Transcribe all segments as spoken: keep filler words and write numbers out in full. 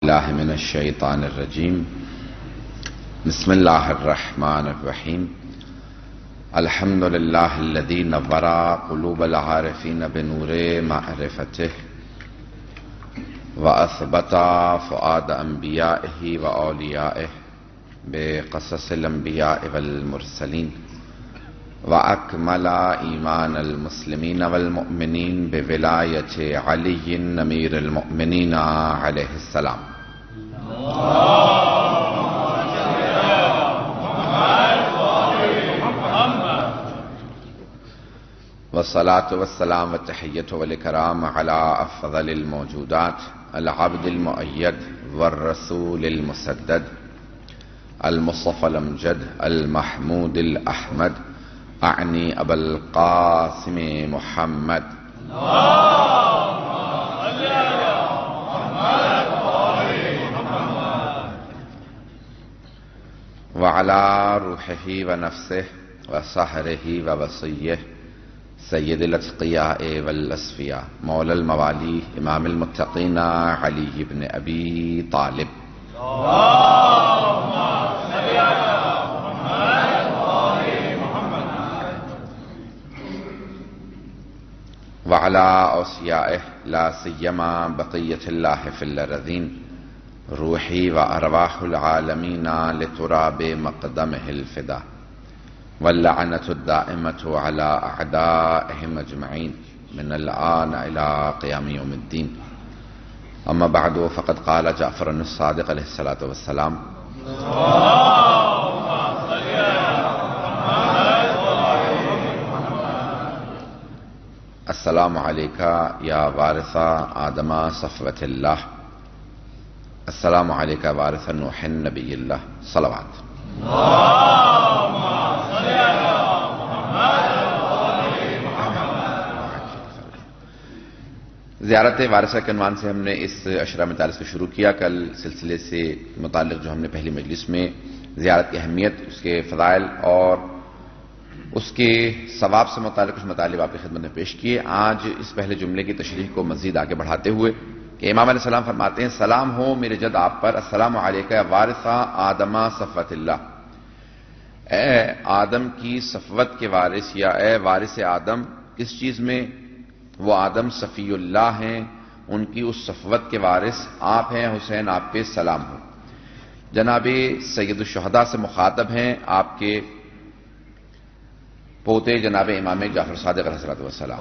اللہ من الشیطان الرجیم بسم اللہ الرحمن الرحیم الحمد للہ الذی نور قلوب العارفین بنور معرفتہ واثبت فؤاد انبیائہ واولیائہ بقصص الانبیاء والمرسلین وَأَكْمَلَ إِيمَانَ الْمُسْلِمِينَ وَالْمُؤْمِنِينَ بِوِلَایَةِ عَلِيٍّ أَمِيرِ الْمُؤْمِنِينَ عَلَيْهِ السَّلَامُ والصلاة والسلام والتحية والإكرام على أفضل الموجودات العبد المؤيد والرسول المسدد المصطفى الأمجد المحمود الأحمد أعني أبا القاسم محمد وعلى روحه ونفسه وسحره ووصيه سيد الأتقياء والأصفياء مولى الموالي إمام المتقين علي بن أبي طالب وعلى أوصيائه لا سيما بقية الله في الأرضين روحي وأرواح العالمين لتراب مقدمه الفدا واللعنة الدائمة على أعدائهم أجمعين من الآن إلى قيام يوم الدين أما بعد فقد قال جعفر الصادق عليه الصلاة والسلام السلام علیکہ یا وارث آدم صفوة اللہ السلام علیکہ وارث نوح نبی اللہ صلوات زیارت وارثہ کے عنوان سے ہم نے اس عشرہ مجالس کو شروع کیا. کل سلسلے سے متعلق جو ہم نے پہلی مجلس میں زیارت کی اہمیت، اس کے فضائل اور اس کے ثواب سے متعلق کچھ مطالب آپ کی خدمت میں پیش کیے. آج اس پہلے جملے کی تشریح کو مزید آگے بڑھاتے ہوئے کہ امام علیہ السلام فرماتے ہیں سلام ہو میرے جد آپ پر، السلام علیکہ وارث آدم صفوۃ اللہ، اے آدم کی صفوت کے وارث یا اے وارث آدم. کس چیز میں؟ وہ آدم صفی اللہ ہیں، ان کی اس صفوت کے وارث آپ ہیں. حسین آپ پہ سلام ہو. جناب سید الشہداء سے مخاطب ہیں آپ کے پوتے جناب امام جعفر صادق علیہ السلام.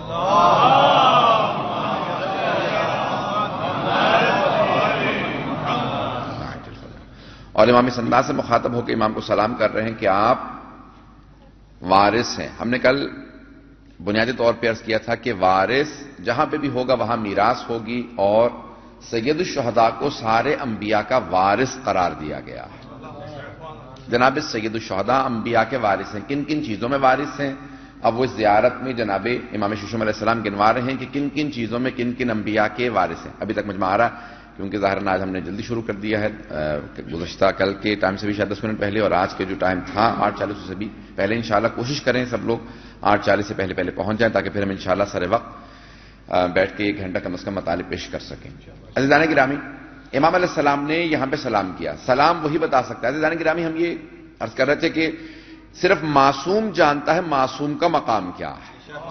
اور امام سندہ سے مخاطب ہو کے امام کو سلام کر رہے ہیں کہ آپ وارث ہیں. ہم نے کل بنیادی طور پہ عرض کیا تھا کہ وارث جہاں پہ بھی ہوگا وہاں میراث ہوگی، اور سید الشہداء کو سارے انبیاء کا وارث قرار دیا گیا ہے. جناب سید الشہداء انبیاء کے وارث ہیں. کن کن چیزوں میں وارث ہیں؟ اب وہ اس زیارت میں جناب امام ششم علیہ السلام گنوا رہے ہیں کہ کن کن چیزوں میں کن کن انبیاء کے وارث ہیں. ابھی تک مجمع آ رہا ہے کیونکہ ظاہراً آج ہم نے جلدی شروع کر دیا ہے، گزشتہ کل کے ٹائم سے بھی شاید دس منٹ پہلے، اور آج کے جو ٹائم تھا آٹھ چالیس سے بھی پہلے. انشاءاللہ کوشش کریں سب لوگ آٹھ چالیس سے پہلے پہلے پہنچ جائیں تاکہ پھر ہم انشاءاللہ سارے وقت بیٹھ کے ایک گھنٹہ کم از کم مطالب پیش کر سکیں. عزیزان گرامی، امام علیہ السلام نے یہاں پہ سلام کیا. سلام وہی بتا سکتا ہے. عزیزان گرامی، ہم یہ عرض کر رہے تھے کہ صرف معصوم جانتا ہے معصوم کا مقام کیا ہے،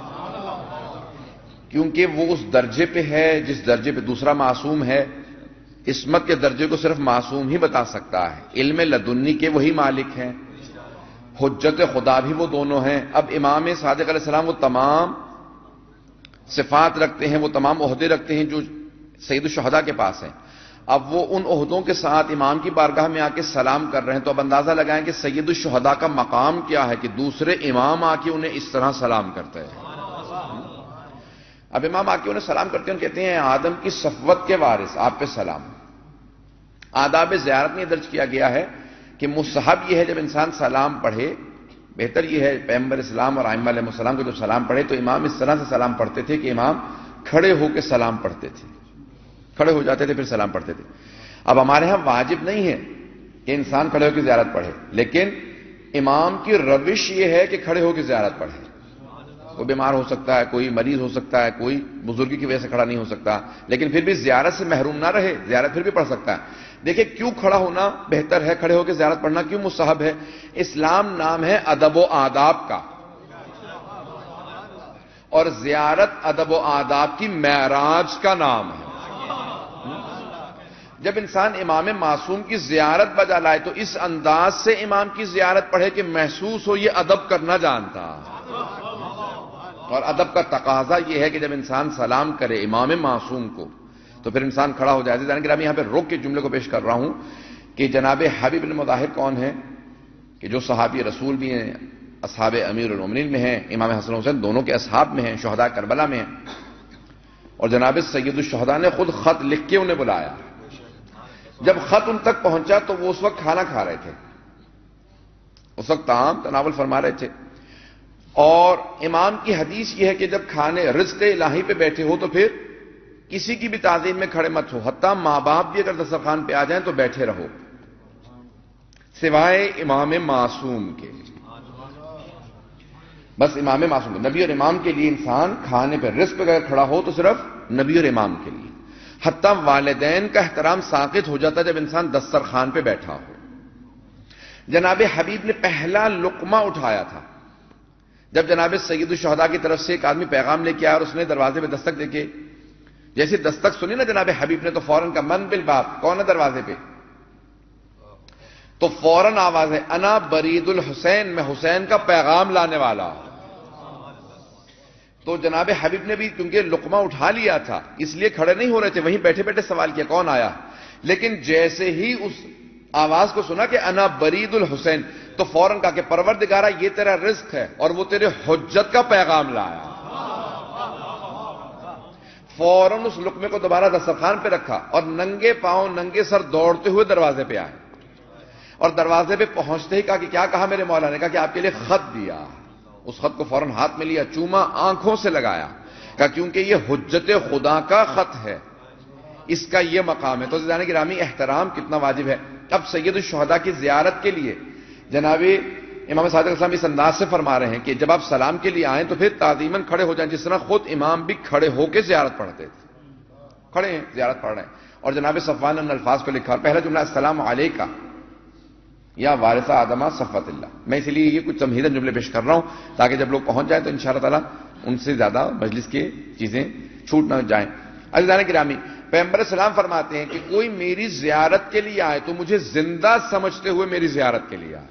کیونکہ وہ اس درجے پہ ہے جس درجے پہ دوسرا معصوم ہے. عصمت کے درجے کو صرف معصوم ہی بتا سکتا ہے. علم لدنی کے وہی مالک ہیں، حجت خدا بھی وہ دونوں ہیں. اب امام صادق علیہ السلام وہ تمام صفات رکھتے ہیں، وہ تمام عہدے رکھتے ہیں جو سید الشہداء کے پاس ہیں. اب وہ ان عہدوں کے ساتھ امام کی بارگاہ میں آ کے سلام کر رہے ہیں، تو اب اندازہ لگائیں کہ سید الشہداء کا مقام کیا ہے کہ دوسرے امام آ کے انہیں اس طرح سلام کرتے ہیں. اب امام آ کے انہیں سلام کرتے ہیں، کہتے ہیں آدم کی صفوت کے وارث آپ پہ سلام. آداب زیارت میں درج کیا گیا ہے کہ مستحب یہ ہے جب انسان سلام پڑھے، بہتر یہ ہے پیغمبر اسلام اور ائمہ علیہ السلام کو جب سلام پڑھے تو امام اس طرح سے سلام پڑھتے تھے کہ امام کھڑے ہو کے سلام پڑھتے تھے، کھڑے ہو جاتے تھے پھر سلام پڑھتے تھے. اب ہمارے ہاں واجب نہیں ہے کہ انسان کھڑے ہو کے زیارت پڑھے، لیکن امام کی روش یہ ہے کہ کھڑے ہو کے زیارت پڑھے. کوئی بیمار ہو سکتا ہے، کوئی مریض ہو سکتا ہے، کوئی بزرگی کی وجہ سے کھڑا نہیں ہو سکتا، لیکن پھر بھی زیارت سے محروم نہ رہے، زیارت پھر بھی پڑھ سکتا ہے۔ دیکھیں کیوں کھڑا ہونا بہتر ہے، کھڑے ہو کے زیارت پڑھنا کیوں مستحب ہے؟ اسلام نام ہے ادب و آداب کا، اور زیارت ادب و آداب کی معراج کا نام ہے۔ جب انسان امام معصوم کی زیارت بجا لائے تو اس انداز سے امام کی زیارت پڑھے کہ محسوس ہو یہ ادب کرنا جانتا، اور ادب کا تقاضا یہ ہے کہ جب انسان سلام کرے امام معصوم کو تو پھر انسان کھڑا ہو جائے۔ عزیزان گرامی، یہاں پہ روک کے جملے کو پیش کر رہا ہوں کہ جناب حبیب بن مظاہر کون ہیں کہ جو صحابی رسول بھی ہیں، اصحاب امیر المومنین میں ہیں، امام حسن حسین دونوں کے اصحاب میں ہیں، شہداء کربلا میں ہیں، اور جناب سید الشہداء نے خود خط لکھ کے انہیں بلایا۔ جب خط ان تک پہنچا تو وہ اس وقت کھانا کھا رہے تھے، اس وقت طعام تناول فرما رہے تھے، اور امام کی حدیث یہ ہے کہ جب کھانے رزق الہی پہ بیٹھے ہو تو پھر کسی کی بھی تعظیم میں کھڑے مت ہو، حتیٰ ماں باپ بھی اگر دسترخوان پہ آ جائیں تو بیٹھے رہو، سوائے امام معصوم کے۔ بس امام معصوم کے، نبی اور امام کے لیے انسان کھانے پہ رزق پہ اگر کھڑا ہو تو صرف نبی اور امام کے لیے۔ حتیٰ والدین کا احترام ساقط ہو جاتا جب انسان دسترخوان پہ بیٹھا ہو۔ جناب حبیب نے پہلا لقمہ اٹھایا تھا جب جناب سید الشہداء کی طرف سے ایک آدمی پیغام لے کے آیا، اور اس نے دروازے پہ دستک دے کے جیسے دستک سنی نا جناب حبیب نے تو فوراً کا من بالباب، کون ہے دروازے پہ؟ تو فوراً آواز ہے انا برید الحسین، میں حسین کا پیغام لانے والا ہوں۔ تو جناب حبیب نے بھی کیونکہ لقمہ اٹھا لیا تھا اس لیے کھڑے نہیں ہو رہے تھے، وہیں بیٹھے بیٹھے سوال کیا کون آیا، لیکن جیسے ہی اس آواز کو سنا کہ انا برید الحسین تو فوراً کہا کہ پروردگارہ یہ تیرا رزق ہے اور وہ تیرے حجت کا پیغام لایا۔ فوراً اس لقمے کو دوبارہ دسترخوان پہ رکھا اور ننگے پاؤں ننگے سر دوڑتے ہوئے دروازے پہ آئے، اور دروازے پہ پہنچتے ہی کہا کہ کیا کہا میرے مولا نے؟ کہا کہ آپ کے لیے خط دیا۔ اس خط کو فوراً ہاتھ میں لیا، چوما، آنکھوں سے لگایا، کہا کیونکہ یہ حجت خدا کا خط ہے، اس کا یہ مقام ہے۔ تو عزیزان گرامی احترام کتنا واجب ہے۔ اب سید الشہداء کی زیارت کے لیے جناب امام صادق اسلام اس انداز سے فرما رہے ہیں کہ جب آپ سلام کے لیے آئیں تو پھر تعظیماً کھڑے ہو جائیں، جس طرح خود امام بھی کھڑے ہو کے زیارت پڑھتے تھے، کھڑے ہیں زیارت پڑھ رہے ہیں۔ اور جناب صفوان نے ان الفاظ کو لکھا، پہلا جملہ السلام علیکہ یا وارث آدم صفوت اللہ۔ میں اس لیے یہ کچھ تمہیداً جملے پیش کر رہا ہوں تاکہ جب لوگ پہنچ جائیں تو انشاءاللہ تعالیٰ ان سے زیادہ مجلس کی چیزیں چھوٹ نہ جائیں۔ عزیزان گرامی، پیغمبر اسلام فرماتے ہیں کہ کوئی میری زیارت کے لیے آئے تو مجھے زندہ سمجھتے ہوئے میری زیارت کے لیے آئے،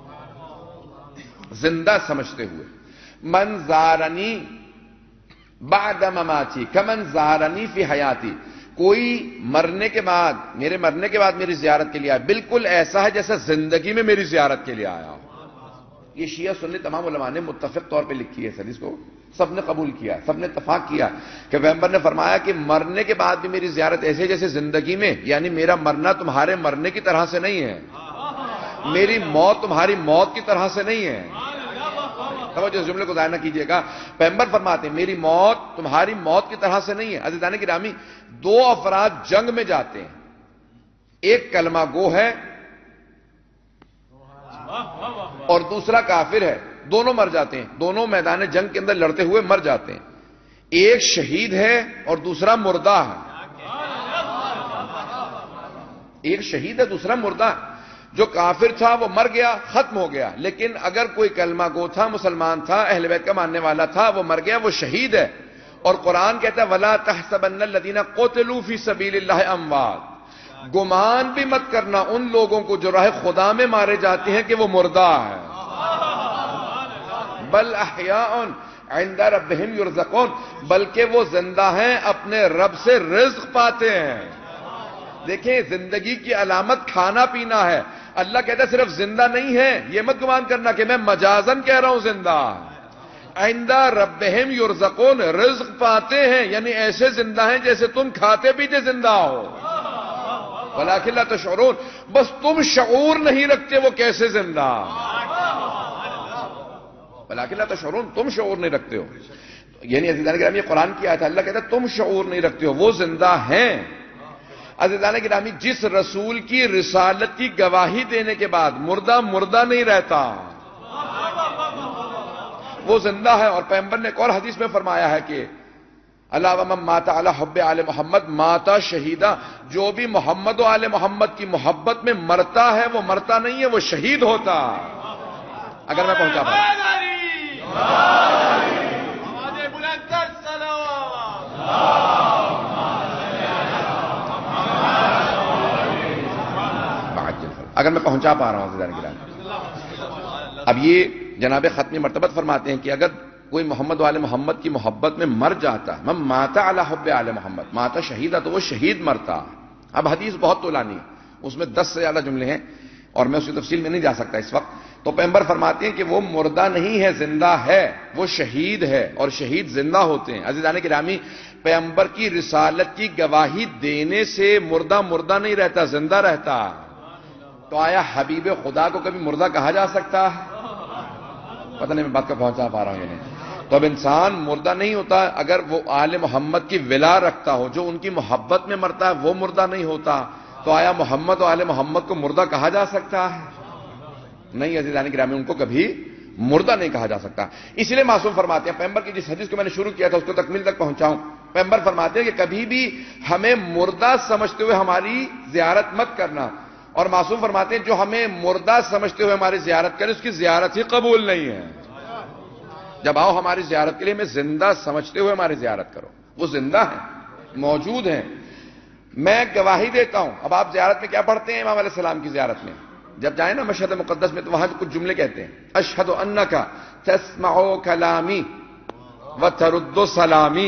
زندہ سمجھتے ہوئے۔ من زارنی بعد مماتی کمن زارنی فی حیاتی، کوئی مرنے کے بعد، میرے مرنے کے بعد میری زیارت کے لیے آیا بالکل ایسا ہے جیسا زندگی میں میری زیارت کے لیے آیا ہو۔ یہ شیعہ سنی تمام علماء نے متفق طور پہ لکھی ہے اس حدیث کو، سب نے قبول کیا، سب نے اتفاق کیا کہ پیغمبر نے فرمایا کہ مرنے کے بعد بھی میری زیارت ایسے جیسے زندگی میں، یعنی میرا مرنا تمہارے مرنے کی طرح سے نہیں ہے، میری موت تمہاری موت کی طرح سے نہیں ہے۔ توجہ اس جملے کو ضائع نہ کیجیے گا۔ پیغمبر فرماتے ہیں میری موت تمہاری موت کی طرح سے نہیں ہے۔ عزیزان گرامی، دو افراد جنگ میں جاتے ہیں، ایک کلمہ گو ہے اور دوسرا کافر ہے، دونوں مر جاتے ہیں، دونوں میدان جنگ کے اندر لڑتے ہوئے مر جاتے ہیں۔ ایک شہید ہے اور دوسرا مردہ ہے، ایک شہید ہے دوسرا مردہ ہے۔ جو کافر تھا وہ مر گیا، ختم ہو گیا، لیکن اگر کوئی کلمہ گو تھا، مسلمان تھا، اہل بیت کا ماننے والا تھا، وہ مر گیا، وہ شہید ہے۔ اور قرآن کہتا ہے وَلَا تَحْسَبَنَّ الَّذِينَ قُتِلُوا فِي سَبِيلِ اللَّهِ أَمْوَاتٌ، گمان بھی مت کرنا ان لوگوں کو جو راہ خدا میں مارے جاتے ہیں کہ وہ مردہ ہے، بل احیاء عند ربهم يرزقون، بلکہ وہ زندہ ہیں، اپنے رب سے رزق پاتے ہیں۔ دیکھیں زندگی کی علامت کھانا پینا ہے، اللہ کہتا ہے صرف زندہ نہیں ہے، یہ مت گمان کرنا کہ میں مجازن کہہ رہا ہوں زندہ، عند ربهم يرزقون، رزق پاتے ہیں، یعنی ایسے زندہ ہیں جیسے تم کھاتے پیتے زندہ ہو، ولکن لا تشعرون، بس تم شعور نہیں رکھتے وہ کیسے زندہ، ولکن لا تشعرون، تم شعور نہیں رکھتے ہو۔ یعنی عزیزان گرامی یہ قرآن کی آیت ہے، اللہ کہتا ہے تم شعور نہیں رکھتے ہو، وہ زندہ ہیں۔ عزیزان گرامی جس رسول کی رسالت کی گواہی دینے کے بعد مردہ مردہ نہیں رہتا، وہ زندہ ہے. اور پیغمبر نے ایک اور حدیث میں فرمایا ہے کہ اللہ ومن مات علی حب آل محمد ماتا شہیدہ، جو بھی محمد و آل محمد کی محبت میں مرتا ہے وہ مرتا نہیں ہے، وہ شہید ہوتا. اگر میں پہنچا پا اگر میں پہنچا پا رہا ہوں عزیزان گرامی. اب یہ جناب ختمی مرتبت فرماتے ہیں کہ اگر کوئی محمد و آل محمد کی محبت میں مر جاتا ہے، من ماتا علی حب آل محمد ماتا شہیدہ، تو وہ شہید مرتا. اب حدیث بہت طولانی ہے، اس میں دس سے زیادہ جملے ہیں اور میں اس کی تفصیل میں نہیں جا سکتا اس وقت. تو پیغمبر فرماتے ہیں کہ وہ مردہ نہیں ہے، زندہ ہے، وہ شہید ہے، اور شہید زندہ ہوتے ہیں. عزیزان گرامی، پیغمبر کی رسالت کی گواہی دینے سے مردہ مردہ نہیں رہتا، زندہ رہتا. تو آیا حبیب خدا کو کبھی مردہ کہا جا سکتا ہے؟ پتہ نہیں میں بات کو پہنچا پا رہا ہوں یا نہیں. تو اب انسان مردہ نہیں ہوتا اگر وہ آل محمد کی ولا رکھتا ہو، جو ان کی محبت میں مرتا ہے وہ مردہ نہیں ہوتا. تو آیا محمد و آل محمد کو مردہ کہا جا سکتا ہے؟ نہیں عزیزان گرامی، ان کو کبھی مردہ نہیں کہا جا سکتا. اس لیے معصوم فرماتے ہیں، پیغمبر کی جس حدیث کو میں نے شروع کیا تھا اس کو تکمیل تک پہنچاؤں. پیغمبر فرماتے ہیں کہ کبھی بھی ہمیں مردہ سمجھتے ہوئے ہماری زیارت مت کرنا. اور معصوم فرماتے ہیں جو ہمیں مردہ سمجھتے ہوئے ہماری زیارت کرے اس کی زیارت ہی قبول نہیں ہے. جب آؤ ہماری زیارت کے لیے ہمیں زندہ سمجھتے ہوئے ہماری زیارت کرو. وہ زندہ ہیں، موجود ہیں. میں گواہی دیتا ہوں. اب آپ زیارت میں کیا پڑھتے ہیں؟ امام علیہ السلام کی زیارت میں جب جائیں نا مشہد مقدس میں، تو وہاں کچھ جملے کہتے ہیں، اشہد انک تسمع کلامی وترد سلامی.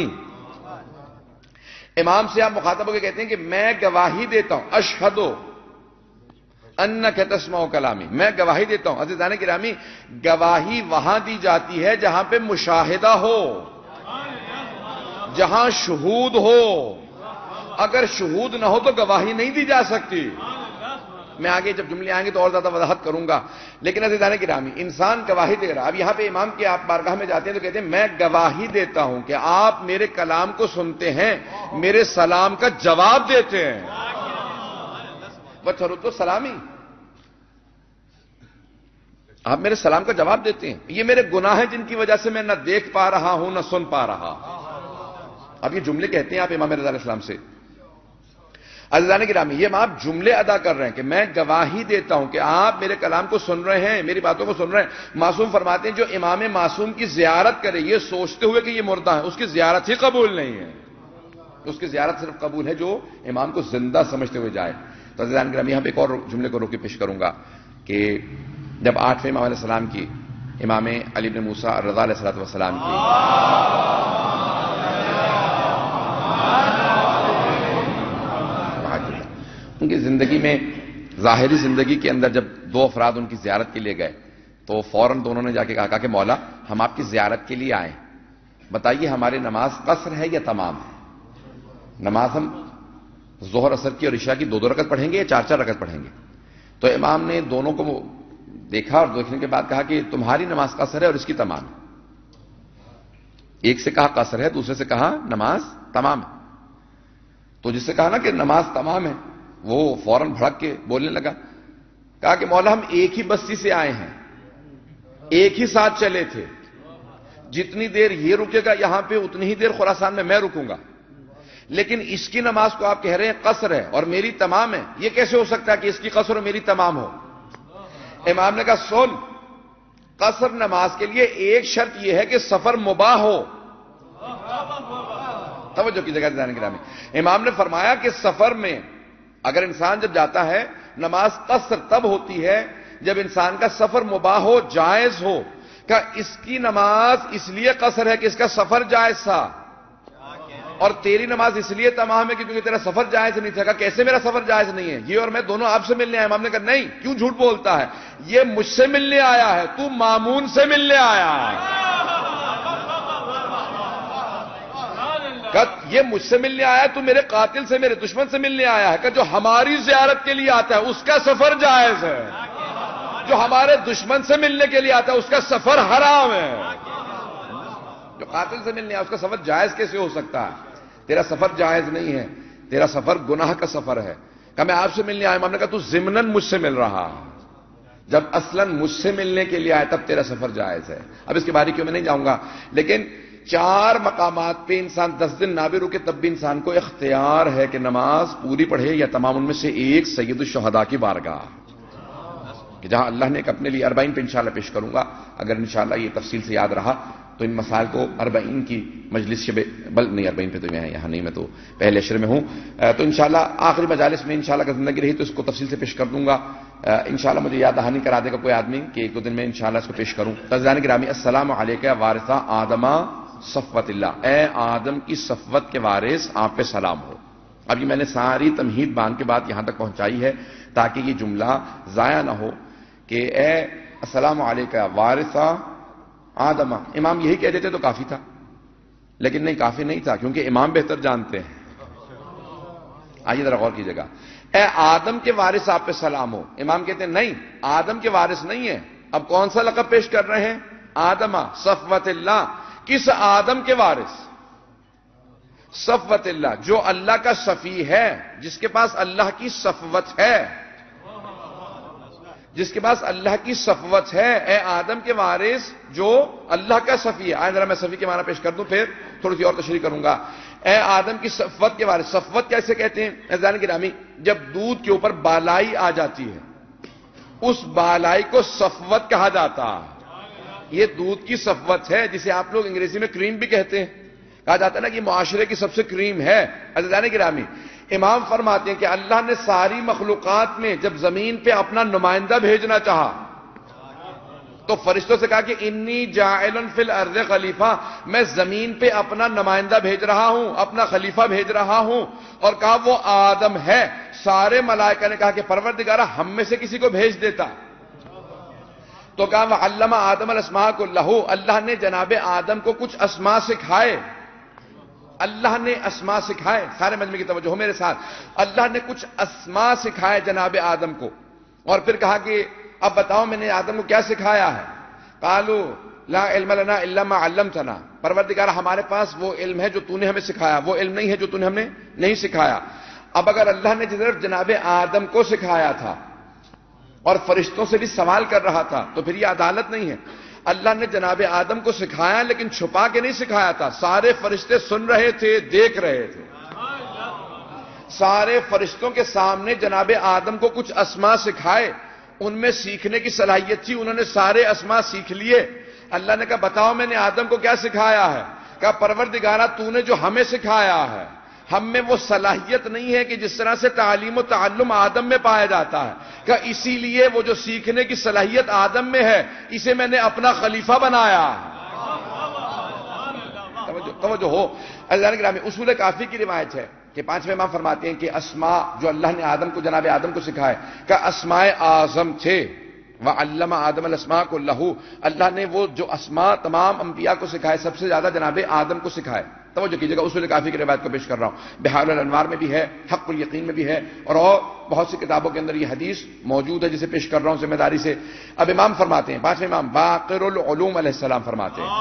امام سے آپ مخاطب ہو کے کہتے ہیں کہ میں گواہی دیتا ہوں، اشہد انک تسمع کلامی، میں گواہی دیتا ہوں. عزیزان گرامی، گواہی وہاں دی جاتی ہے جہاں پہ مشاہدہ ہو، جہاں شہود ہو. اگر شہود نہ ہو تو گواہی نہیں دی جا سکتی. میں آگے جب جملے آئیں گے تو اور زیادہ وضاحت کروں گا. لیکن عزیزان گرامی، انسان گواہی دے رہا. اب یہاں پہ امام کے آپ بارگاہ میں جاتے ہیں تو کہتے ہیں میں گواہی دیتا ہوں کہ آپ میرے کلام کو سنتے ہیں، میرے سلام کا جواب دیتے ہیں. وترد سلامی، آپ میرے سلام کا جواب دیتے ہیں. یہ میرے گناہ ہیں جن کی وجہ سے میں نہ دیکھ پا رہا ہوں نہ سن پا رہا. اب یہ جملے کہتے ہیں آپ امام رضا علیہ السلام سے. عزیزان گرامی، یہ آپ جملے ادا کر رہے ہیں کہ میں گواہی دیتا ہوں کہ آپ میرے کلام کو سن رہے ہیں، میری باتوں کو سن رہے ہیں. معصوم فرماتے ہیں جو امام معصوم کی زیارت کرے یہ سوچتے ہوئے کہ یہ مردہ ہے، اس کی زیارت ہی قبول نہیں ہے. اس کی زیارت صرف قبول ہے جو امام کو زندہ سمجھتے ہوئے جائے. تو عزیزان گرامی، یہاں پہ ایک اور جملے کو روک کے پیش کروں گا کہ جب آٹھویں امام علیہ السلام کی، امام علی بن موسیٰ الرضا علیہ الصلوۃ والسلام کی ان کی زندگی میں، ظاہری زندگی کے اندر جب دو افراد ان کی زیارت کے لیے گئے تو فوراً دونوں نے جا کے کہا کہ مولا ہم آپ کی زیارت کے لیے آئے، بتائیے ہماری نماز قصر ہے یا تمام ہے؟ نماز ہم ظہر اثر کی اور عشاء کی دو دو رکعت پڑھیں گے یا چار چار رکعت پڑھیں گے؟ تو امام نے دونوں کو دیکھا اور دیکھنے کے بعد کہا کہ تمہاری نماز قصر ہے اور اس کی تمام ہے. ایک سے کہا قصر ہے، دوسرے سے کہا نماز تمام ہے. تو جس سے کہا نا کہ نماز تمام ہے وہ فوراً بھڑک کے بولنے لگا، کہا کہ مولا ہم ایک ہی بستی سے آئے ہیں، ایک ہی ساتھ چلے تھے، جتنی دیر یہ رکے گا یہاں پہ اتنی ہی دیر خراسان میں میں رکوں گا، لیکن اس کی نماز کو آپ کہہ رہے ہیں قصر ہے اور میری تمام ہے، یہ کیسے ہو سکتا ہے کہ اس کی قصر اور میری تمام ہو؟ امام نے کہا سن، قصر نماز کے لیے ایک شرط یہ ہے کہ سفر مباح ہو. توجہ کی جگہ جانے گرامی، امام نے فرمایا کہ سفر میں اگر انسان جب جاتا ہے نماز قصر تب ہوتی ہے جب انسان کا سفر مباح ہو، جائز ہو. کہ اس کی نماز اس لیے قصر ہے کہ اس کا سفر جائز تھا اور تیری نماز اس لیے تمام ہے کہ کیونکہ تیرا سفر جائز نہیں تھا. کہا کیسے میرا سفر جائز نہیں ہے؟ یہ اور میں دونوں آپ سے ملنے آئے. امام نے کہا نہیں، کیوں جھوٹ بولتا ہے؟ یہ مجھ سے ملنے آیا ہے، تو مامون سے ملنے آیا ہے. کہا یہ مجھ سے ملنے آیا ہے، تو میرے قاتل سے، میرے دشمن سے ملنے آیا ہے. کہ جو ہماری زیارت کے لیے آتا ہے اس کا سفر جائز ہے، جو ہمارے دشمن سے ملنے کے لیے آتا ہے اس کا سفر حرام ہے. جو قاتل سے ملنے آیا اس کا سفر جائز کیسے ہو سکتا ہے؟ تیرا سفر جائز نہیں ہے، تیرا سفر گناہ کا سفر ہے. کہ میں آپ سے ملنے آیا. امام نے کہا تو ضمناً مجھ سے مل رہا، جب اصلاً مجھ سے ملنے کے لیے آئے تب تیرا سفر جائز ہے. اب اس کی باریکیوں میں نہیں جاؤں گا، لیکن چار مقامات پہ انسان دس دن نہ بھی رکے تب بھی انسان کو اختیار ہے کہ نماز پوری پڑھے یا تمام. ان میں سے ایک سید الشہداء کی بارگاہ کہ جہاں اللہ نے ایک اپنے لیے اربعین پہ انشاءاللہ پیش کروں گا. اگر انشاءاللہ یہ تفصیل سے یاد رہا تو ان مسائل کو اربعین کی مجلس شب بل نہیں اربعین پہ تو میں یہاں نہیں، میں تو پہلے عشر میں ہوں، تو انشاءاللہ آخری مجالس میں انشاءاللہ اگر زندگی رہی تو اس کو تفصیل سے پیش کر دوں گا. انشاءاللہ مجھے یاد دہانی کرا دے گا کوئی آدمی کہ ایک دو دن میں انشاءاللہ اس کو پیش کروں. عزیزان گرامی، السلام علیکم وارثہ آدم صفوت اللہ، اے آدم کی صفوت کے وارث آپ پہ سلام ہو. اب یہ میں نے ساری تمہید باندھ کے بعد یہاں تک پہنچائی ہے تاکہ یہ جملہ ضائع نہ ہو کہ اے السلام علیکم وارثہ آدم. امام یہی کہہ دیتے تو کافی تھا، لیکن نہیں، کافی نہیں تھا، کیونکہ امام بہتر جانتے ہیں. آئیے ذرا غور کیجیے گا. اے آدم کے وارث آپ پہ سلام ہو. امام کہتے ہیں نہیں، آدم کے وارث نہیں ہے. اب کون سا لقب پیش کر رہے ہیں؟ آدم صفوت اللہ. کس آدم کے وارث؟ صفوت اللہ، جو اللہ کا صفی ہے، جس کے پاس اللہ کی صفوت ہے، جس کے پاس اللہ کی صفوت ہے. اے آدم کے وارث جو اللہ کا صفی ہے. آئے ذرا میں صفی کے معنی پیش کر دوں، پھر تھوڑی سی اور تشریح کروں گا. اے آدم کی صفوت کے بارے. صفوت کیسے کہتے ہیں عزیزان گرامی؟ جب دودھ کے اوپر بالائی آ جاتی ہے اس بالائی کو صفوت کہا جاتا ہے. یہ دودھ کی صفوت ہے جسے آپ لوگ انگریزی میں کریم بھی کہتے ہیں. کہا جاتا ہے نا کہ معاشرے کی سب سے کریم ہے. عزیزان گرامی، امام فرماتے ہیں کہ اللہ نے ساری مخلوقات میں جب زمین پہ اپنا نمائندہ بھیجنا چاہا تو فرشتوں سے کہا کہ انی جاعل فی الارض خلیفہ، میں زمین پہ اپنا نمائندہ بھیج رہا ہوں، اپنا خلیفہ بھیج رہا ہوں. اور کہا وہ آدم ہے. سارے ملائکہ نے کہا کہ پروردگارہ ہم میں سے کسی کو بھیج دیتا. تو کہا وعلم آدم الاسماء کلہ، اللہ نے جناب آدم کو کچھ اسماء سکھائے. اللہ نے اسماء سکھائے. سارے مجمع کی توجہ ہو میرے ساتھ. اللہ نے کچھ اسماء سکھائے جناب آدم کو، اور پھر کہا کہ اب بتاؤ میں نے آدم کو کیا سکھایا ہے؟ قالوا لا علم لنا الا ما علمتنا، پروردگار ہمارے پاس وہ علم ہے جو تو نے ہمیں سکھایا، وہ علم نہیں ہے جو تو نے ہمیں نہیں سکھایا. اب اگر اللہ نے صرف جناب آدم کو سکھایا تھا اور فرشتوں سے بھی سوال کر رہا تھا تو پھر یہ عدالت نہیں ہے. اللہ نے جناب آدم کو سکھایا لیکن چھپا کے نہیں سکھایا تھا. سارے فرشتے سن رہے تھے، دیکھ رہے تھے. سارے فرشتوں کے سامنے جناب آدم کو کچھ اسماء سکھائے. ان میں سیکھنے کی صلاحیت تھی، انہوں نے سارے اسماء سیکھ لیے. اللہ نے کہا بتاؤ میں نے آدم کو کیا سکھایا ہے؟ کہا پروردگارہ تو نے جو ہمیں سکھایا ہے ہم میں وہ صلاحیت نہیں ہے کہ جس طرح سے تعلیم و تعلم آدم میں پایا جاتا ہے. کہ اسی لیے وہ جو سیکھنے کی صلاحیت آدم میں ہے اسے میں نے اپنا خلیفہ بنایا. توجہ توجہ ہو اللہ گرامی. اصول کافی کی روایت ہے کہ پانچویں امام فرماتے ہیں کہ اسماء جو اللہ نے آدم کو جناب آدم کو سکھائے کہ اسماء اعظم تھے. وعلم آدم الاسماء کلہ، اللہ نے وہ جو اسماء تمام انبیاء کو سکھائے سب سے زیادہ جناب آدم کو سکھائے. توجہ کیجیے گا، اصول کافی کی روایت کو پیش کر رہا ہوں. بحار الانوار میں بھی ہے، حق الیقین میں بھی ہے، اور اور بہت سی کتابوں کے اندر یہ حدیث موجود ہے جسے پیش کر رہا ہوں ذمہ داری سے. اب امام فرماتے ہیں، پانچویں امام باقر العلوم علیہ السلام فرماتے ہیں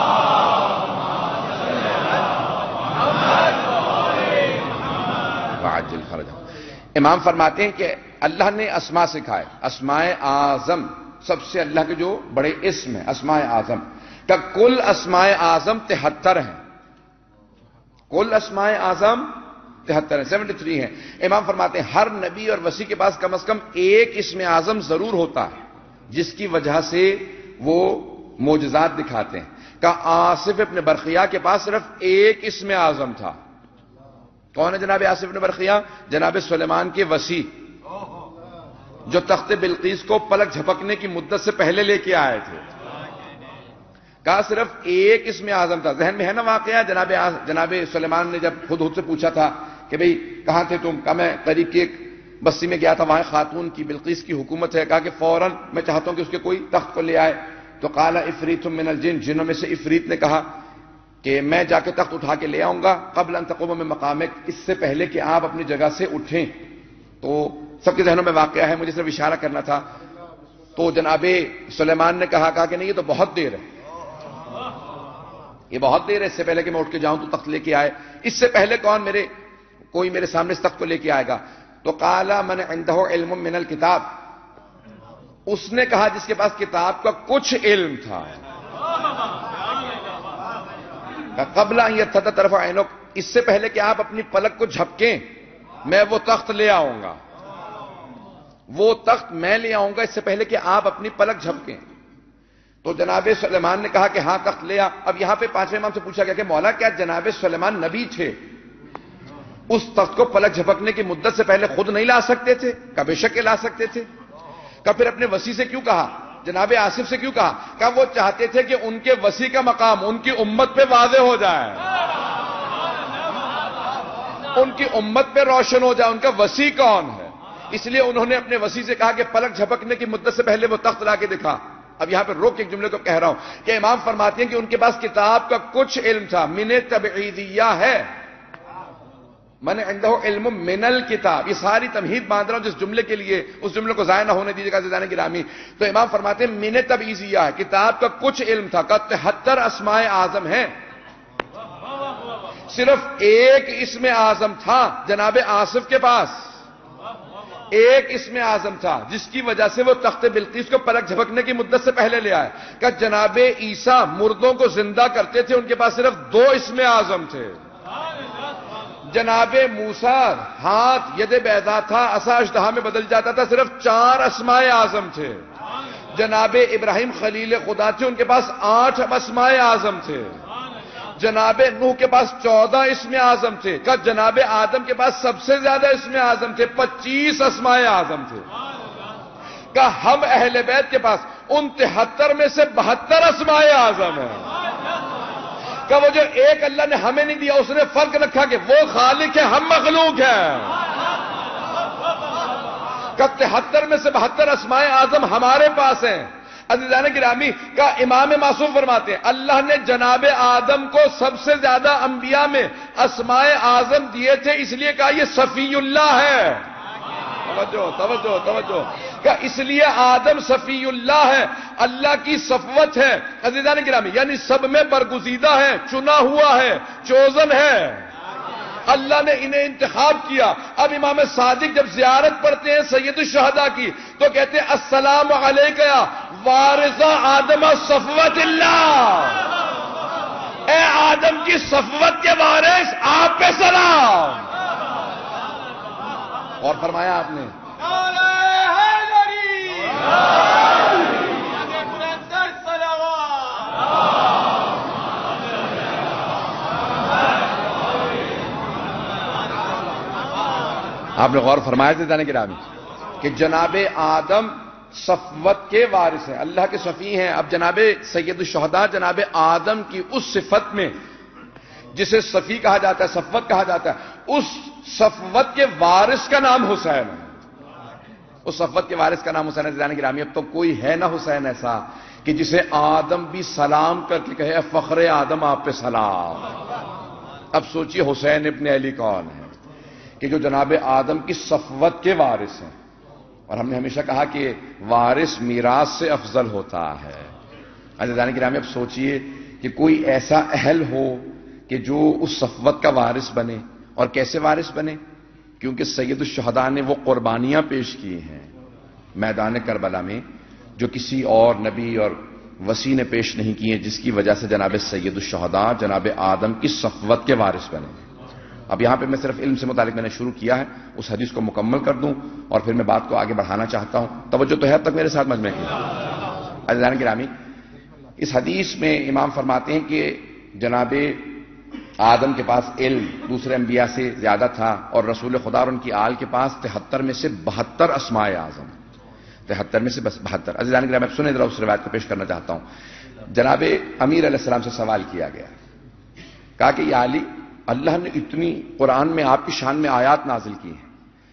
وعجل فرجہ. امام فرماتے ہیں کہ اللہ نے اسماء سکھائے. اسماء اعظم سب سے اللہ کے جو بڑے اسم ہیں اسماء اعظم کا کل اسماء اعظم تہتر ہیں. کل اسماء اعظم تہتر ہیں، سیونٹی تھری ہیں. امام فرماتے ہیں ہر نبی اور وصی کے پاس کم از کم ایک اسم اعظم ضرور ہوتا ہے جس کی وجہ سے وہ معجزات دکھاتے ہیں. کہ آصف ابن برقیہ کے پاس صرف ایک اسم اعظم تھا. کون ہے جناب آصف ابن برقیہ؟ جناب سلیمان کے وصی جو تخت بلقیس کو پلک جھپکنے کی مدت سے پہلے لے کے آئے تھے. کہا صرف ایک اسم اعظم تھا. ذہن میں ہے نا واقعہ جناب جناب سلیمان نے جب خود خود سے پوچھا تھا کہ بھئی کہاں تھے تم؟ کہا میں قریب کی ایک بستی میں گیا تھا، وہاں خاتون کی بلقیس کی حکومت ہے. کہا کہ فوراً میں چاہتا ہوں کہ اس کے کوئی تخت کو لے آئے. تو قال افریت من الجن، جنوں میں سے افریت نے کہا کہ میں جا کے تخت اٹھا کے لے آؤں گا قبل ان تقوم من مقامک، اس سے پہلے کہ آپ اپنی جگہ سے اٹھیں. تو سب کے ذہنوں میں واقعہ ہے، مجھے صرف اشارہ کرنا تھا. تو جناب سلیمان نے کہا کہا کہ نہیں یہ تو بہت دیر ہے، یہ بہت دیر ہے، اس سے پہلے کہ میں اٹھ کے جاؤں تو تخت لے کے آئے. اس سے پہلے کون میرے کوئی میرے سامنے اس تخت کو لے کے آئے گا؟ تو قال من عنده علم من الکتاب، اس نے کہا جس کے پاس کتاب کا کچھ علم تھا، قبل ان یتطرف عینک، اس سے پہلے کہ آپ اپنی پلک کو جھپکیں میں وہ تخت لے آؤں گا، وہ تخت میں لے آؤں گا اس سے پہلے کہ آپ اپنی پلک جھپکیں۔ تو جناب سلیمان نے کہا کہ ہاں تخت لے آ۔ اب یہاں پہ پانچویں امام سے پوچھا گیا کہ مولا کیا جناب سلیمان نبی تھے، اس تخت کو پلک جھپکنے کی مدت سے پہلے خود نہیں لا سکتے تھے؟ کہ بے شک لا سکتے تھے۔ کہ پھر اپنے وصی سے کیوں کہا، جناب آصف سے کیوں کہا؟ کہ وہ چاہتے تھے کہ ان کے وصی کا مقام ان کی امت پہ واضح ہو جائے، ان کی امت پہ روشن ہو جائے ان کا وصی کون ہے، اس لیے انہوں نے اپنے وصی سے کہا کہ پلک جھپکنے کی مدت سے پہلے وہ تخت لا کے دکھا۔ اب یہاں پہ روک کے ایک جملے کو کہہ رہا ہوں کہ امام فرماتے ہیں کہ ان کے پاس کتاب کا کچھ علم تھا، من تبعیدیہ ہے، من عنده علم من الکتاب، یہ ساری تمہید باندھ رہا ہوں جس جملے کے لیے، اس جملے کو ضائع نہ ہونے دیجیے گا عزیزان گرامی۔ تو امام فرماتے ہیں من تبعیدیہ ہے، کتاب کا کچھ علم تھا، کا تہتر اسماء اعظم ہیں، صرف ایک اسم اعظم تھا جناب آصف کے پاس، ایک اسم اعظم تھا جس کی وجہ سے وہ تخت بلقیس کو پلک جھپکنے کی مدت سے پہلے لے آئے۔ کہ جناب عیسیٰ مردوں کو زندہ کرتے تھے، ان کے پاس صرف دو اسم اعظم تھے۔ جناب موسیٰ ہاتھ ید بیضا تھا، عصا اژدہا میں بدل جاتا تھا، صرف چار اسماء اعظم تھے۔ جناب ابراہیم خلیل خدا تھے، ان کے پاس آٹھ اسماء اعظم تھے۔ جناب نوح کے پاس چودہ اسم اعظم تھے۔ کہ جناب آدم کے پاس سب سے زیادہ اسم اعظم تھے، پچیس اسماء اعظم تھے۔ کہ ہم اہل بیت کے پاس ان تہتر میں سے بہتر اسماء اعظم ہیں۔ کہ وہ جو ایک اللہ نے ہمیں نہیں دیا اس نے فرق رکھا کہ وہ خالق ہے ہم مخلوق ہیں۔ کہ تہتر میں سے بہتر اسماء اعظم ہمارے پاس ہیں۔ عزیزان گرامی کا امام معصوم فرماتے ہیں اللہ نے جناب آدم کو سب سے زیادہ انبیاء میں اسماء اعظم دیے تھے، اس لیے کہا یہ صفی اللہ ہے۔ توجہ توجہ توجہ کہ اس لیے آدم صفی اللہ ہے، اللہ کی صفوت ہے عزیزان گرامی، یعنی سب میں برگزیدہ ہے، چنا ہوا ہے، چوزن ہے، اللہ نے انہیں انتخاب کیا۔ اب امام صادق جب زیارت پڑھتے ہیں سید الشہداء کی تو کہتے ہیں السلام علیکہ یا وارث آدم صفوت اللہ، اے آدم کی صفوت کے وارث آپ پہ سلام۔ اور فرمایا آپ نے آپ نے غور فرمایا تھے جانے گرامی کہ جناب آدم صفوت کے وارث ہیں، اللہ کے صفی ہیں۔ اب جناب سید الشہداء جناب آدم کی اس صفت میں جسے صفی کہا جاتا ہے، صفوت کہا جاتا ہے، اس صفوت کے وارث کا نام حسین ہے۔ اس صفوت کے وارث کا نام حسین ہے جانے گرامی۔ اب تو کوئی ہے نہ حسین ایسا کہ جسے آدم بھی سلام کر کے کہے فخر آدم آپ پہ سلام۔ اب سوچئے حسین ابن علی کون ہے کہ جو جناب آدم کی صفوت کے وارث ہیں، اور ہم نے ہمیشہ کہا کہ وارث میراث سے افضل ہوتا ہے۔ عزیزان گرامی اب سوچئے کہ کوئی ایسا اہل ہو کہ جو اس صفوت کا وارث بنے، اور کیسے وارث بنے؟ کیونکہ سید الشہداء نے وہ قربانیاں پیش کی ہیں میدان کربلا میں جو کسی اور نبی اور وصی نے پیش نہیں کی ہیں، جس کی وجہ سے جناب سید الشہداء جناب آدم کی صفوت کے وارث بنے۔ اب یہاں پہ میں صرف علم سے متعلق میں نے شروع کیا ہے، اس حدیث کو مکمل کر دوں اور پھر میں بات کو آگے بڑھانا چاہتا ہوں۔ توجہ تو ہے اب تک میرے ساتھ مجمع کی؟ عزیزان گرامی اس حدیث میں امام فرماتے ہیں کہ جناب آدم کے پاس علم دوسرے انبیاء سے زیادہ تھا، اور رسول خدا اور ان کی آل کے پاس تہتر میں سے بہتر اسماء اعظم، تہتر میں سے بس بہتر۔ عزیزان گرامی اب سنیں ذرا اس روایت کو پیش کرنا چاہتا ہوں۔ جناب امیر علیہ السلام سے سوال کیا گیا، کہا کہ یا علی اللہ نے اتنی قرآن میں آپ کی شان میں آیات نازل کی ہیں۔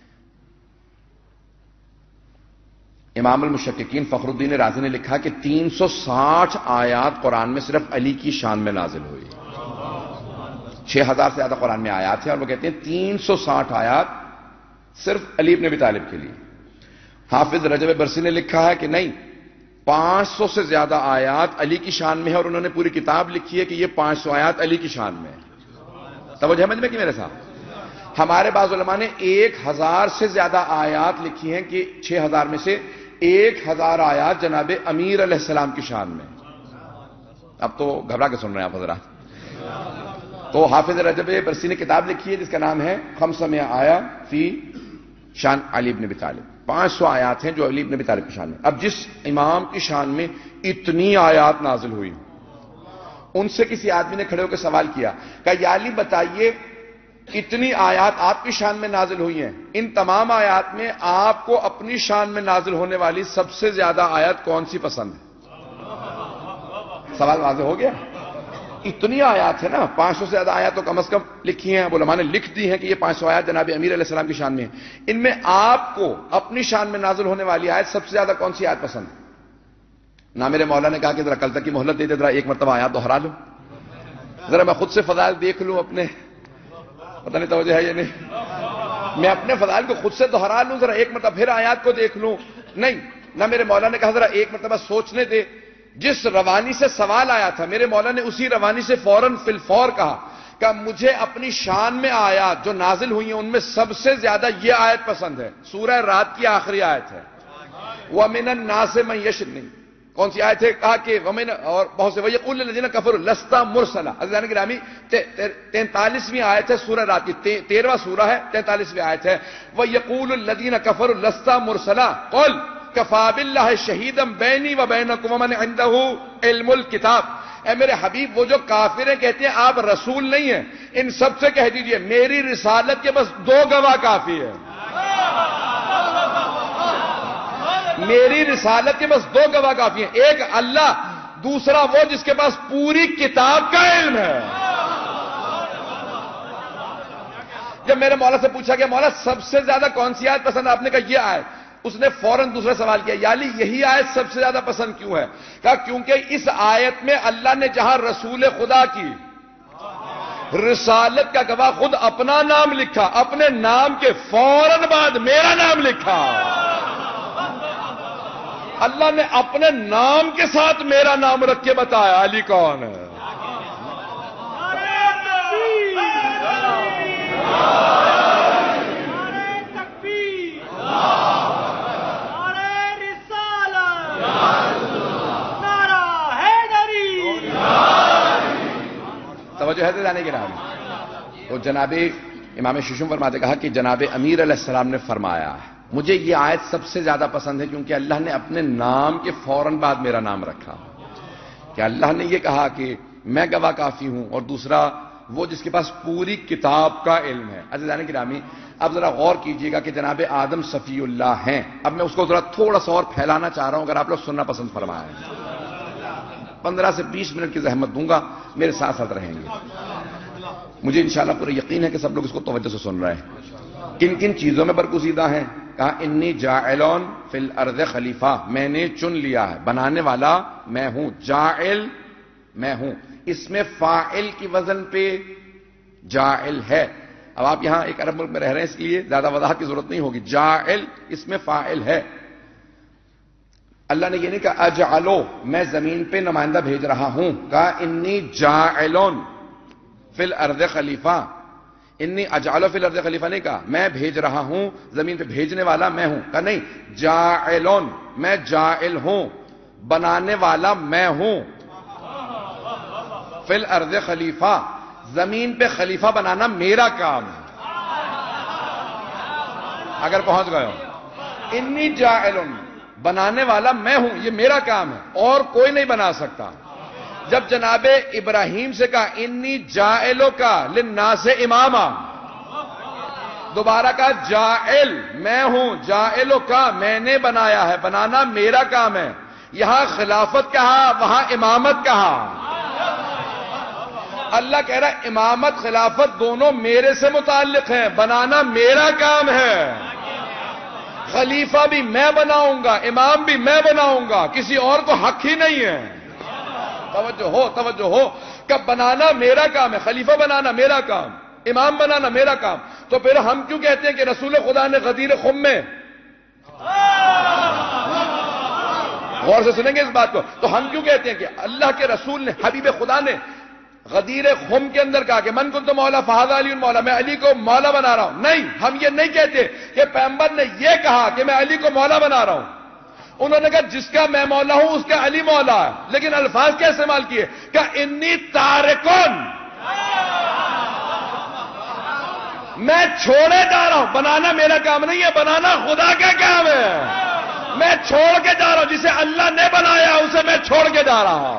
امام المشککین فخر الدین رازی نے لکھا کہ تین سو ساٹھ آیات قرآن میں صرف علی کی شان میں نازل ہوئی، چھ ہزار سے زیادہ قرآن میں آیات ہیں، اور وہ کہتے ہیں تین سو ساٹھ آیات صرف علی ابن ابی طالب کے لیے۔ حافظ رجب برسی نے لکھا ہے کہ نہیں، پانچ سو سے زیادہ آیات علی کی شان میں ہے، اور انہوں نے پوری کتاب لکھی ہے کہ یہ پانچ سو آیات علی کی شان میں ہے۔ توجہ سمجھ میں کہ میرے ساتھ ہمارے بعض علماء نے ایک ہزار سے زیادہ آیات لکھی ہیں کہ چھ ہزار میں سے ایک ہزار آیات جناب امیر علیہ السلام کی شان میں. اب تو گھبرا کے سن رہے ہیں آپ حضرات. تو حافظ رجب برسی نے کتاب لکھی ہے جس کا نام ہے خمسمائہ آیا فی شان علی بن ابی طالب. پانچ سو آیات ہیں جو علی بن ابی طالب کی شان میں. اب جس امام کی شان میں اتنی آیات نازل ہوئی, ان سے کسی آدمی نے کھڑے ہو کے سوال کیا کہ یا علی بتائیے اتنی آیات آپ کی شان میں نازل ہوئی ہیں, ان تمام آیات میں آپ کو اپنی شان میں نازل ہونے والی سب سے زیادہ آیت کون سی پسند ہے؟ سوال واضح ہو گیا. اتنی آیات ہے نا, پانچ سو سے زیادہ آیات تو کم از کم لکھی ہیں, علماء نے لکھ دی ہیں کہ یہ پانچ سو آیات جناب امیر علیہ السلام کی شان میں ہیں. ان میں آپ کو اپنی شان میں نازل ہونے والی آیت سب سے زیادہ کون سی آیت پسند ہے؟ نہ میرے مولا نے کہا کہ ذرا کل تک کی مہلت دے دے, ذرا ایک مرتبہ آیات دہرا لو, ذرا میں خود سے فضائل دیکھ لوں اپنے, پتہ نہیں توجہ ہے یہ نہیں, میں اپنے فضائل کو خود سے دہرا لوں, ذرا ایک مرتبہ پھر آیات کو دیکھ لوں. نہیں, نہ میرے مولا نے کہا ذرا ایک مرتبہ سوچنے دے. جس روانی سے سوال آیا تھا میرے مولا نے اسی روانی سے فوراً فی الفور کہا کہ مجھے اپنی شان میں آیات جو نازل ہوئی ہیں ان میں سب سے زیادہ یہ آیت پسند ہے, سورہ رات کی آخری آیت ہے, وَمِنَ النَّاسِ مَن يَشْرِكُ. کون سی آیت ہے؟ کہا کہ وَمِنَ, اور بہت سے وَيَقُولُ الَّذِينَ كَفَرُوا لَسْتَ مُرْسَلًا. عزیزان گرامی تینتالیسویں آیت ہے سورہ رات کی, تیرہواں سورہ ہے, تینتالیسویں آیت ہے. وَيَقُولُ الَّذِينَ كَفَرُوا لَسْتَ مُرْسَلًا قُلْ کفا باللہ شہیدا بینی و بینکم ومن عندہ علم الکتاب. اے میرے حبیب, وہ جو کافر ہیں کہتے ہیں آپ رسول نہیں ہیں, ان سب سے کہہ دیجئے میری رسالت کے بس دو گواہ کافی ہے. میری رسالت کے بس دو گواہ کافی ہیں, ایک اللہ, دوسرا وہ جس کے پاس پوری کتاب کا علم ہے. جب میرے مولا سے پوچھا گیا مولا سب سے زیادہ کون سی آیت پسند, آپ نے کہا یہ آیت. اس نے فوراً دوسرا سوال کیا, یا علی یہی آیت سب سے زیادہ پسند کیوں ہے؟ کہا کیونکہ اس آیت میں اللہ نے جہاں رسول خدا کی رسالت کا گواہ خود اپنا نام لکھا, اپنے نام کے فوراً بعد میرا نام لکھا. اللہ نے اپنے نام کے ساتھ میرا نام رکھ کے بتایا علی کون ہے. توجہ ہے جانے کے نام. تو جناب امام ششم فرماتے کہا کہ جناب امیر علیہ السلام نے فرمایا مجھے یہ آیت سب سے زیادہ پسند ہے کیونکہ اللہ نے اپنے نام کے فوراً بعد میرا نام رکھا. کہ اللہ نے یہ کہا کہ میں گواہ کافی ہوں, اور دوسرا وہ جس کے پاس پوری کتاب کا علم ہے. عزیزان گرامی اب ذرا غور کیجئے گا کہ جناب آدم صفی اللہ ہیں. اب میں اس کو ذرا تھوڑا سا اور پھیلانا چاہ رہا ہوں, اگر آپ لوگ سننا پسند فرمائیں. پندرہ سے بیس منٹ کی زحمت دوں گا, میرے ساتھ ساتھ رہیں گے. مجھے انشاءاللہ پورا یقین ہے کہ سب لوگ اس کو توجہ سے سن رہے ہیں. کن کن چیزوں میں برگزیدہ ہیں؟ کہا انی جاعلون فی الارض خلیفہ, میں نے چن لیا ہے, بنانے والا میں ہوں. جاعل میں ہوں, اس میں فاعل کی وزن پہ جاعل ہے. اب آپ یہاں ایک عرب ملک میں رہ رہے ہیں اس لیے زیادہ وضاحت کی ضرورت نہیں ہوگی. جاعل اس میں فاعل ہے. اللہ نے یہ نہیں کہا اجعلو, میں زمین پہ نمائندہ بھیج رہا ہوں. کہا انی جاعلون فی الارض خلیفہ, انی اجعلو فی الارض خلیفہ نہیں کہا میں بھیج رہا ہوں, زمین پہ بھیجنے والا میں ہوں. کہا نہیں, جاعلون میں جاعل ہوں, بنانے والا میں ہوں. فی الارض خلیفہ, زمین پہ خلیفہ بنانا میرا کام ہے. اگر پہنچ گئے ہو, انی جاعلون بنانے والا میں ہوں, یہ میرا کام ہے, اور کوئی نہیں بنا سکتا. جب جناب ابراہیم سے کہا انی جاعلو کا للناس اماما, دوبارہ کہا جاعل میں ہوں, جاعلو کا میں نے بنایا ہے, بنانا میرا کام ہے. یہاں خلافت کہا, وہاں امامت کہا. اللہ کہہ رہا ہے امامت خلافت دونوں میرے سے متعلق ہیں, بنانا میرا کام ہے. خلیفہ بھی میں بناؤں گا, امام بھی میں بناؤں گا, کسی اور کو حق ہی نہیں ہے. توجہ ہو, توجہ ہو, کہ بنانا میرا کام ہے, خلیفہ بنانا میرا کام, امام بنانا میرا کام. تو پھر ہم کیوں کہتے ہیں کہ رسول خدا نے غدیر خم میں, غور سے سنیں گے اس بات کو, تو ہم کیوں کہتے ہیں کہ اللہ کے رسول نے, حبیب خدا نے غدیر خم کے اندر کہا کہ من کنت مولا فہذا علی مولا, میں علی کو مولا بنا رہا ہوں. نہیں, ہم یہ نہیں کہتے کہ پیغمبر نے یہ کہا کہ میں علی کو مولا بنا رہا ہوں. انہوں نے کہا جس کا میں مولا ہوں اس کا علی مولا ہے، لیکن الفاظ کیا استعمال کیے؟ کہ انی تارکن، میں چھوڑے جا رہا ہوں، بنانا میرا کام نہیں ہے، بنانا خدا کا کام ہے، میں چھوڑ کے جا رہا ہوں، جسے اللہ نے بنایا اسے میں چھوڑ کے جا رہا ہوں۔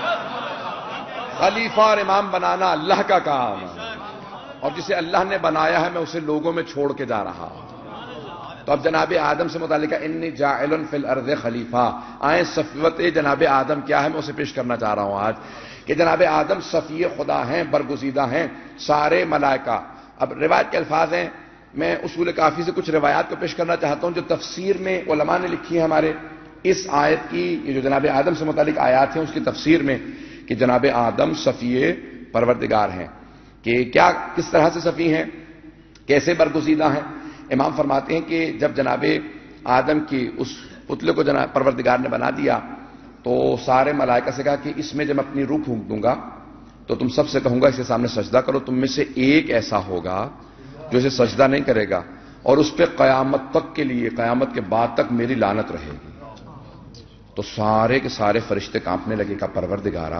خلیفہ اور امام بنانا اللہ کا کام ہے، اور جسے اللہ نے بنایا ہے میں اسے لوگوں میں چھوڑ کے جا رہا ہوں۔ تو اب جناب آدم سے متعلق انی جاعل فی الارض خلیفہ، آئیں صفوت جناب آدم کیا ہے میں اسے پیش کرنا چاہ رہا ہوں آج، کہ جناب آدم صفی خدا ہیں، برگزیدہ ہیں سارے ملائکہ۔ اب روایت کے الفاظ ہیں، میں اصول کافی سے کچھ روایات کو پیش کرنا چاہتا ہوں جو تفسیر میں علماء نے لکھی ہے ہمارے اس آیت کی، یہ جو جناب آدم سے متعلق آیات ہیں اس کی تفسیر میں، کہ جناب آدم صفی پروردگار ہیں، کہ کیا کس طرح سے صفی ہیں، کیسے برگزیدہ ہیں۔ امام فرماتے ہیں کہ جب جناب آدم کی اس پتلے کو جناب پروردگار نے بنا دیا تو سارے ملائکہ سے کہا کہ اس میں جب اپنی روح پھونک دوں گا تو تم سب سے کہوں گا اس کے سامنے سجدہ کرو، تم میں سے ایک ایسا ہوگا جو اسے سجدہ نہیں کرے گا اور اس پہ قیامت تک کے لیے، قیامت کے بعد تک میری لعنت رہے گی۔ تو سارے کے سارے فرشتے کانپنے لگے، کہ پروردگارا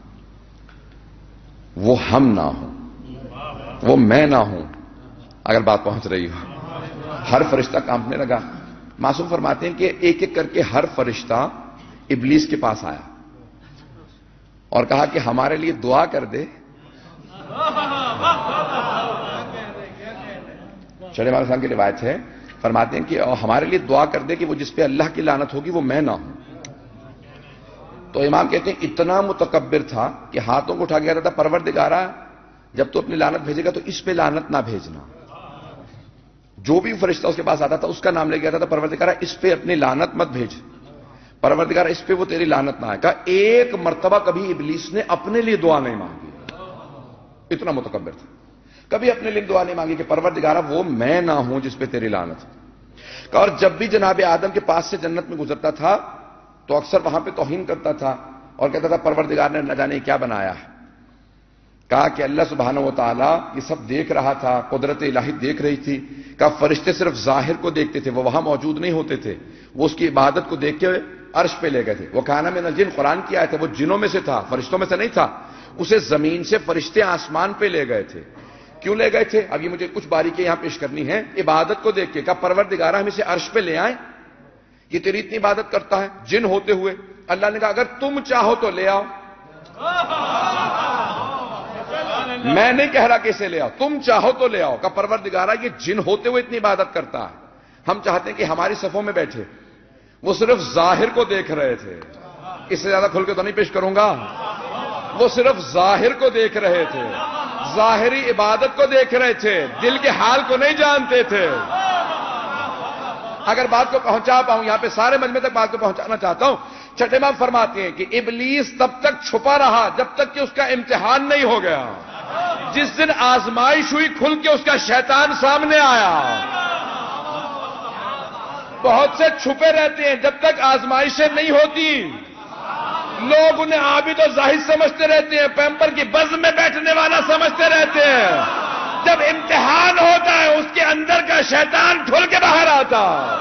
وہ ہم نہ ہوں، وہ میں نہ ہوں، اگر بات پہنچ رہی ہو۔ ہر فرشتہ کانپنے لگا۔ معصوم فرماتے ہیں کہ ایک ایک کر کے ہر فرشتہ ابلیس کے پاس آیا اور کہا کہ ہمارے لیے دعا کر دے۔ شرح مالک صاحب کی روایت ہے، فرماتے ہیں کہ ہمارے لیے دعا کر دے کہ وہ جس پہ اللہ کی لعنت ہوگی وہ میں نہ ہوں۔ تو امام کہتے ہیں اتنا متکبر تھا کہ ہاتھوں کو اٹھا کے کہتا تھا پروردگارا جب تو اپنی لعنت بھیجے گا تو اس پہ لعنت نہ بھیجنا۔ جو بھی فرشتہ اس کے پاس آتا تھا اس کا نام لے کے آتا تھا پروردگارا اس پہ اپنی لعنت مت بھیج، پروردگارا اس پہ وہ تیری لعنت نہ آئے۔ کہا ایک مرتبہ کبھی ابلیس نے اپنے لیے دعا نہیں مانگی، اتنا متکبر تھا، کبھی اپنے لیے دعا نہیں مانگی کہ پروردگارا وہ میں نہ ہوں جس پہ تیری لعنت ہے۔ اور جب بھی جناب آدم کے پاس سے جنت میں گزرتا تھا تو اکثر وہاں پہ توہین کرتا تھا اور کہتا تھا پروردگار نے نہ جانے کیا بنایا ہے۔ کہا کہ اللہ سبحانہ و تعالیٰ یہ سب دیکھ رہا تھا، قدرت الہی دیکھ رہی تھی۔ کہا فرشتے صرف ظاہر کو دیکھتے تھے، وہ وہاں موجود نہیں ہوتے تھے، وہ اس کی عبادت کو دیکھ کے عرش پہ لے گئے تھے۔ وہ کانا من الجن، قرآن کی آیت ہے، وہ جنوں میں سے تھا، فرشتوں میں سے نہیں تھا، اسے زمین سے فرشتے آسمان پہ لے گئے تھے۔ کیوں لے گئے تھے؟ اب یہ مجھے کچھ باریکیاں یہاں پیش کرنی ہے۔ عبادت کو دیکھ کے کہا پروردگارا ہم اسے عرش پہ لے آئیں، یہ تیری اتنی عبادت کرتا ہے جن ہوتے ہوئے۔ اللہ نے کہا اگر تم چاہو تو لے آؤ، میں نہیں کہہ رہا کہ اسے لے آؤ، تم چاہو تو لے آؤ۔ کہ پروردگارا یہ جن ہوتے ہوئے اتنی عبادت کرتا ہے، ہم چاہتے ہیں کہ ہماری صفوں میں بیٹھے، وہ صرف ظاہر کو دیکھ رہے تھے، اس سے زیادہ کھل کے تو نہیں پیش کروں گا، وہ صرف ظاہر کو دیکھ رہے تھے، ظاہری عبادت کو دیکھ رہے تھے، دل کے حال کو نہیں جانتے تھے۔ اگر بات کو پہنچا پاؤں، یہاں پہ سارے مجمع تک بات کو پہنچانا چاہتا ہوں۔ چھٹے امام فرماتے ہیں کہ ابلیس تب تک چھپا رہا جب تک کہ اس کا امتحان نہیں ہو گیا۔ جس دن آزمائش ہوئی کھل کے اس کا شیطان سامنے آیا۔ بہت سے چھپے رہتے ہیں جب تک آزمائشیں نہیں ہوتی، لوگ انہیں عابد و زاہد سمجھتے رہتے ہیں، پیمبر کی بزم میں بیٹھنے والا سمجھتے رہتے ہیں۔ جب امتحان ہوتا ہے اس کے اندر کا شیطان کھل کے باہر آتا۔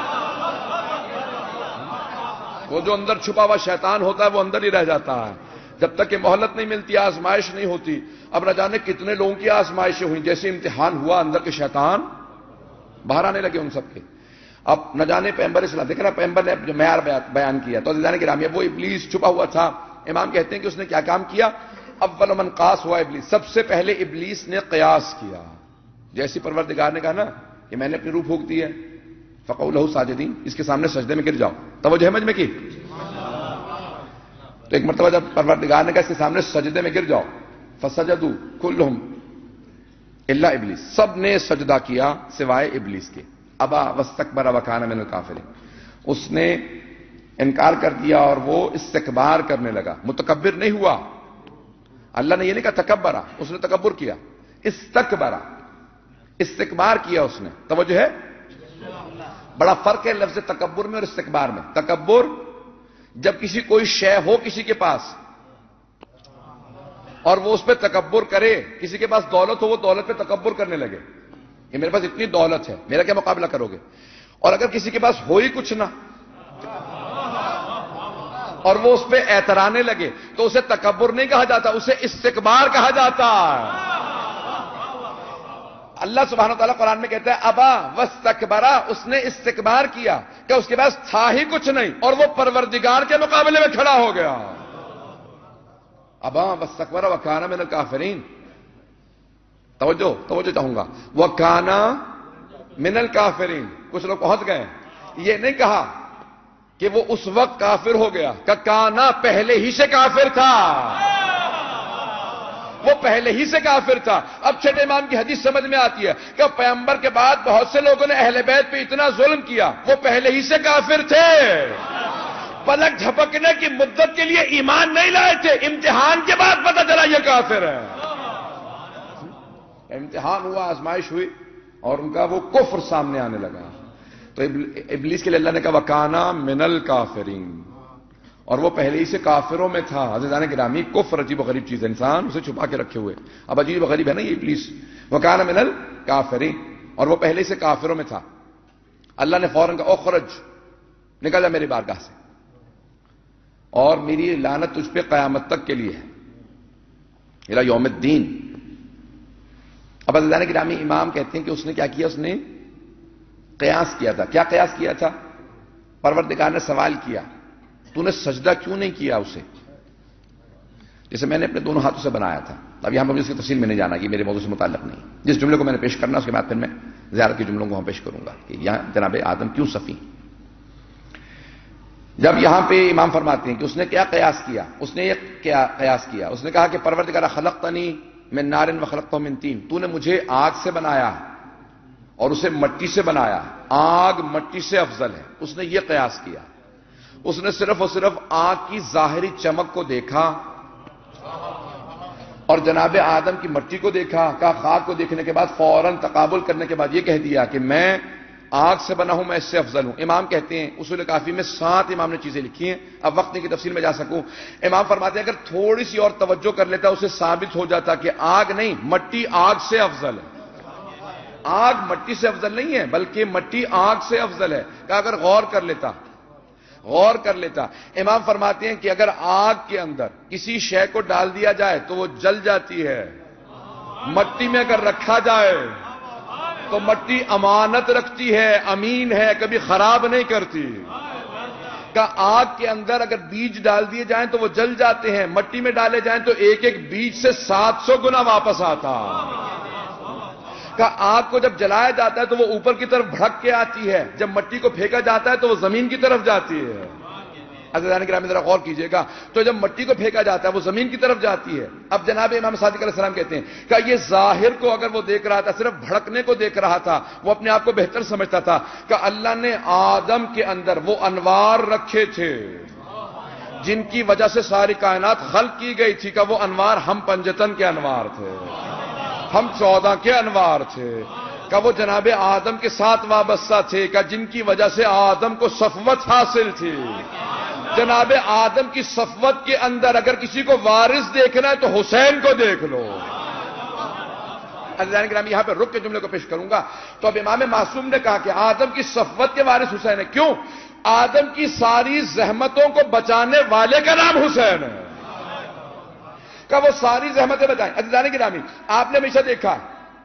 وہ جو اندر چھپا ہوا شیطان ہوتا ہے وہ اندر ہی رہ جاتا ہے جب تک کہ مہلت نہیں ملتی، آزمائش نہیں ہوتی۔ اب نہ جانے کتنے لوگوں کی آزمائشیں ہوئیں، جیسے امتحان ہوا اندر کے شیطان باہر آنے لگے ان سب کے۔ اب نہ جانے پیغمبر اسلام دیکھنا، پیغمبر نے جو معیار بیان کیا تو عزیزان گرامی وہ ابلیس چھپا ہوا تھا۔ امام کہتے ہیں کہ اس نے کیا کام کیا؟ اول من قاس ہوا ابلیس، سب سے پہلے ابلیس نے قیاس کیا۔ جیسی پروردگار نے کہا نا کہ میں نے اپنی روح پھونک دی ہے، فقعوا لہ ساجدین، اس کے سامنے سجدے میں گر جاؤ، توجہ ہے مجھ میں کی؟ تو ایک مرتبہ جب پروردگار نے کہا اس کے سامنے سجدے میں گر جاؤ، فسجدوا کلہم الا ابلیس، سب نے سجدہ کیا سوائے ابلیس کے۔ ابا واستکبر وکان من الکافرین، اس نے انکار کر دیا اور وہ استکبار کرنے لگا، متکبر نہیں ہوا۔ اللہ نے یہ نہیں کہا تکبرا، اس نے تکبر کیا، استکبرا، استکبار کیا اس نے، توجہ ہے؟ بڑا فرق ہے لفظ تکبر میں اور استکبار میں۔ تکبر جب کسی کوئی شے ہو کسی کے پاس اور وہ اس پہ تکبر کرے، کسی کے پاس دولت ہو وہ دولت پہ تکبر کرنے لگے کہ میرے پاس اتنی دولت ہے، میرا کیا مقابلہ کرو گے؟ اور اگر کسی کے پاس ہو ہی کچھ نہ، اور وہ اس پہ اعترانے لگے تو اسے تکبر نہیں کہا جاتا، اسے استکبار کہا جاتا ہے۔ اللہ سبحانہ و تعالیٰ قرآن میں کہتا ہے ابا واستکبرا، اس نے استکبار کیا کہ اس کے پاس تھا ہی کچھ نہیں اور وہ پروردگار کے مقابلے میں کھڑا ہو گیا۔ ابا واستکبرا وکان من الکافرین، توجہ توجہ چاہوں گا، وکان من الکافرین، کچھ لوگ پہنچ گئے، یہ نہیں کہا کہ وہ اس وقت کافر ہو گیا، کہ کانا پہلے ہی سے کافر تھا، وہ پہلے ہی سے کافر تھا۔ اب چھٹے امام کی حدیث سمجھ میں آتی ہے کہ پیغمبر کے بعد بہت سے لوگوں نے اہل بیت پہ اتنا ظلم کیا، وہ پہلے ہی سے کافر تھے، پلک جھپکنے کی مدت کے لیے ایمان نہیں لائے تھے، امتحان کے بعد پتہ چلا یہ کافر ہے۔ امتحان ہوا، آزمائش ہوئی اور ان کا وہ کفر سامنے آنے لگا، تو ابلیس کے لیے اللہ نے کہا وکانا من الکافرین، اور وہ پہلے ہی سے کافروں میں تھا۔ عزیزان گرامی، کفر عجیب و غریب چیز ہے، انسان اسے چھپا کے رکھے ہوئے، اب عجیب و غریب ہے نا یہ ابلیس، وکانا من الکافرین، اور وہ پہلے ہی سے کافروں میں تھا۔ اللہ نے فوراً کہا اخرج، نکل جا میری بارگاہ سے، اور میری لعنت تجھ پہ قیامت تک کے لیے ہے، الى یوم الدین۔ اب عزیزان گرامی، امام کہتے ہیں کہ اس نے کیا کیا، اس نے قیاس کیا تھا۔ کیا قیاس کیا تھا؟ پروردگار نے سوال کیا تو نے سجدہ کیوں نہیں کیا اسے، جیسے میں نے اپنے دونوں ہاتھوں سے بنایا تھا۔ اب یہاں پر اس کی تفصیل میں نہیں جانا، یہ میرے موضوع سے متعلق نہیں، جس جملے کو میں نے پیش کرنا اس کے بعد پھر میں زیارت کے جملوں کو ہم پیش کروں گا کہ یہاں جناب آدم کیوں صفی۔ جب یہاں پہ امام فرماتے ہیں کہ اس نے کیا قیاس کیا، اس نے یہ کیا قیاس کیا، اس نے کہا کہ پروردگار خلقتنی من نار وخلقتہ من طین، تو نے مجھے آگ سے بنایا اور اسے مٹی سے بنایا، آگ مٹی سے افضل ہے۔ اس نے یہ قیاس کیا، اس نے صرف اور صرف آگ کی ظاہری چمک کو دیکھا اور جناب آدم کی مٹی کو دیکھا، کہا خاک کو دیکھنے کے بعد فوراً تقابل کرنے کے بعد یہ کہہ دیا کہ میں آگ سے بنا ہوں، میں اس سے افضل ہوں۔ امام کہتے ہیں اصول کافی میں سات امام نے چیزیں لکھی ہیں، اب وقت نہیں کہ تفصیل میں جا سکوں۔ امام فرماتے ہیں اگر تھوڑی سی اور توجہ کر لیتا اسے ثابت ہو جاتا کہ آگ نہیں، مٹی آگ سے افضل ہے۔ آگ مٹی سے افضل نہیں ہے بلکہ مٹی آگ سے افضل ہے، کہ اگر غور کر لیتا غور کر لیتا امام فرماتے ہیں کہ اگر آگ کے اندر کسی شے کو ڈال دیا جائے تو وہ جل جاتی ہے، مٹی میں اگر رکھا جائے تو مٹی امانت رکھتی ہے، امین ہے، کبھی خراب نہیں کرتی۔ کہ آگ کے اندر اگر بیج ڈال دیے جائیں تو وہ جل جاتے ہیں، مٹی میں ڈالے جائیں تو ایک ایک بیج سے سات سو گنا واپس آتا۔ کہ آگ کو جب جلایا جاتا ہے تو وہ اوپر کی طرف بھڑک کے آتی ہے، جب مٹی کو پھینکا جاتا ہے تو وہ زمین کی طرف جاتی ہے۔ عزیزان گرامی ذرا غور کیجئے گا، تو جب مٹی کو پھینکا جاتا ہے وہ زمین کی طرف جاتی ہے۔ اب جناب امام صادق علیہ السلام کہتے ہیں کہ یہ ظاہر کو اگر وہ دیکھ رہا تھا، صرف بھڑکنے کو دیکھ رہا تھا، وہ اپنے آپ کو بہتر سمجھتا تھا کہ اللہ نے آدم کے اندر وہ انوار رکھے تھے جن کی وجہ سے ساری کائنات خلق کی گئی تھی، کہ وہ انوار ہم پنجتن کے انوار تھے، ہم چودہ کے انوار تھے، کہ وہ جناب آدم کے ساتھ وابستہ تھے، کہ جن کی وجہ سے آدم کو صفوت حاصل تھی۔ جناب آدم کی صفوت کے اندر اگر کسی کو وارث دیکھنا ہے تو حسین کو دیکھ لو۔ عزیزان کرام، یہاں پہ رک کے جملے کو پیش کروں گا۔ تو اب امام معصوم نے کہا کہ آدم کی صفوت کے وارث حسین ہے، کیوں؟ آدم کی ساری زحمتوں کو بچانے والے کا نام حسین ہے، کہ وہ ساری زحمتیں بچائیں۔ عزیزان گرامی، آپ نے ہمیشہ دیکھا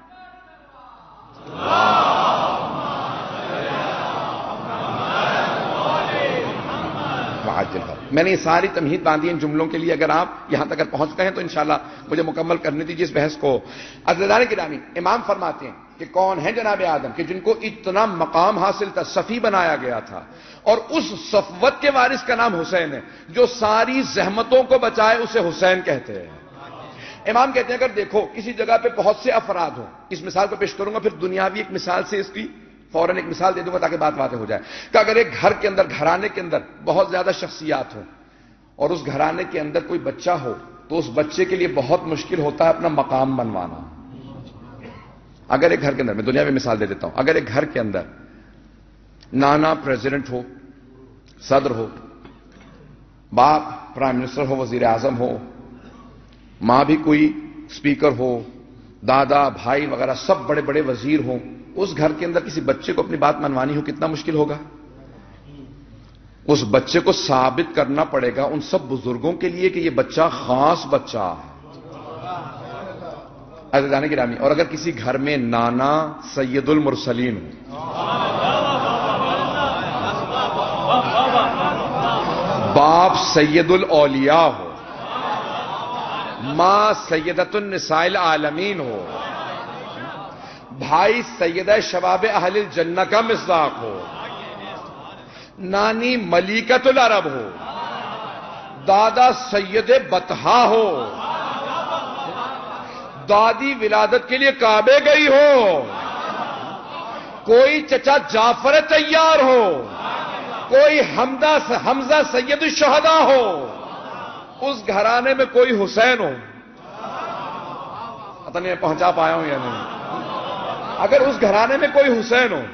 میں نے یہ ساری تمہید باندھی ان جملوں کے لیے، اگر آپ یہاں تک پہنچ گئے ہیں تو انشاءاللہ مجھے مکمل کرنے دیجیے اس بحث کو۔ عزیزان گرامی، امام فرماتے ہیں کہ کون ہے جناب آدم کہ جن کو اتنا مقام حاصل تھا، صفی بنایا گیا تھا، اور اس صفوت کے وارث کا نام حسین ہے، جو ساری زحمتوں کو بچائے اسے حسین کہتے ہیں۔ امام کہتے ہیں اگر دیکھو کسی جگہ پہ بہت سے افراد ہوں، اس مثال کو پیش کروں گا، پھر دنیاوی ایک مثال سے اس کی فوراً ایک مثال دے دوں گا تاکہ بات واضح ہو جائے، کہ اگر ایک گھر کے اندر، گھرانے کے اندر بہت زیادہ شخصیات ہوں اور اس گھرانے کے اندر کوئی بچہ ہو تو اس بچے کے لیے بہت مشکل ہوتا ہے اپنا مقام بنوانا۔ اگر ایک گھر کے اندر، میں دنیا میں مثال دے دیتا ہوں، اگر ایک گھر کے اندر نانا پریزیڈنٹ ہو، صدر ہو، باپ پرائم منسٹر ہو، وزیر اعظم ہو، ماں بھی کوئی اسپیکر ہو، دادا بھائی وغیرہ سب بڑے بڑے وزیر ہوں، اس گھر کے اندر کسی بچے کو اپنی بات منوانی ہو کتنا مشکل ہوگا؟ اس بچے کو ثابت کرنا پڑے گا ان سب بزرگوں کے لیے کہ یہ بچہ خاص بچہ ہے. عزیزان گرامی، اور اگر کسی گھر میں نانا سید المرسلین ہو، باپ سید الاولیاء ہو، ماں سیدۃ النساء العالمین ہو، بھائی سیدہ شباب اہل الجنہ کا مصداق ہو، نانی ملیکۃ العرب ہو، دادا سید بطحا ہو، دادی ولادت کے لیے کعبے گئی ہو، کوئی چچا جعفر تیار ہو، کوئی حمدہ حمزہ سید الشہداء ہو، اس گھرانے میں کوئی حسین ہو. پتہ نہیں پہنچا پایا ہوں یا نہیں. اگر اس گھرانے میں کوئی حسین ہو،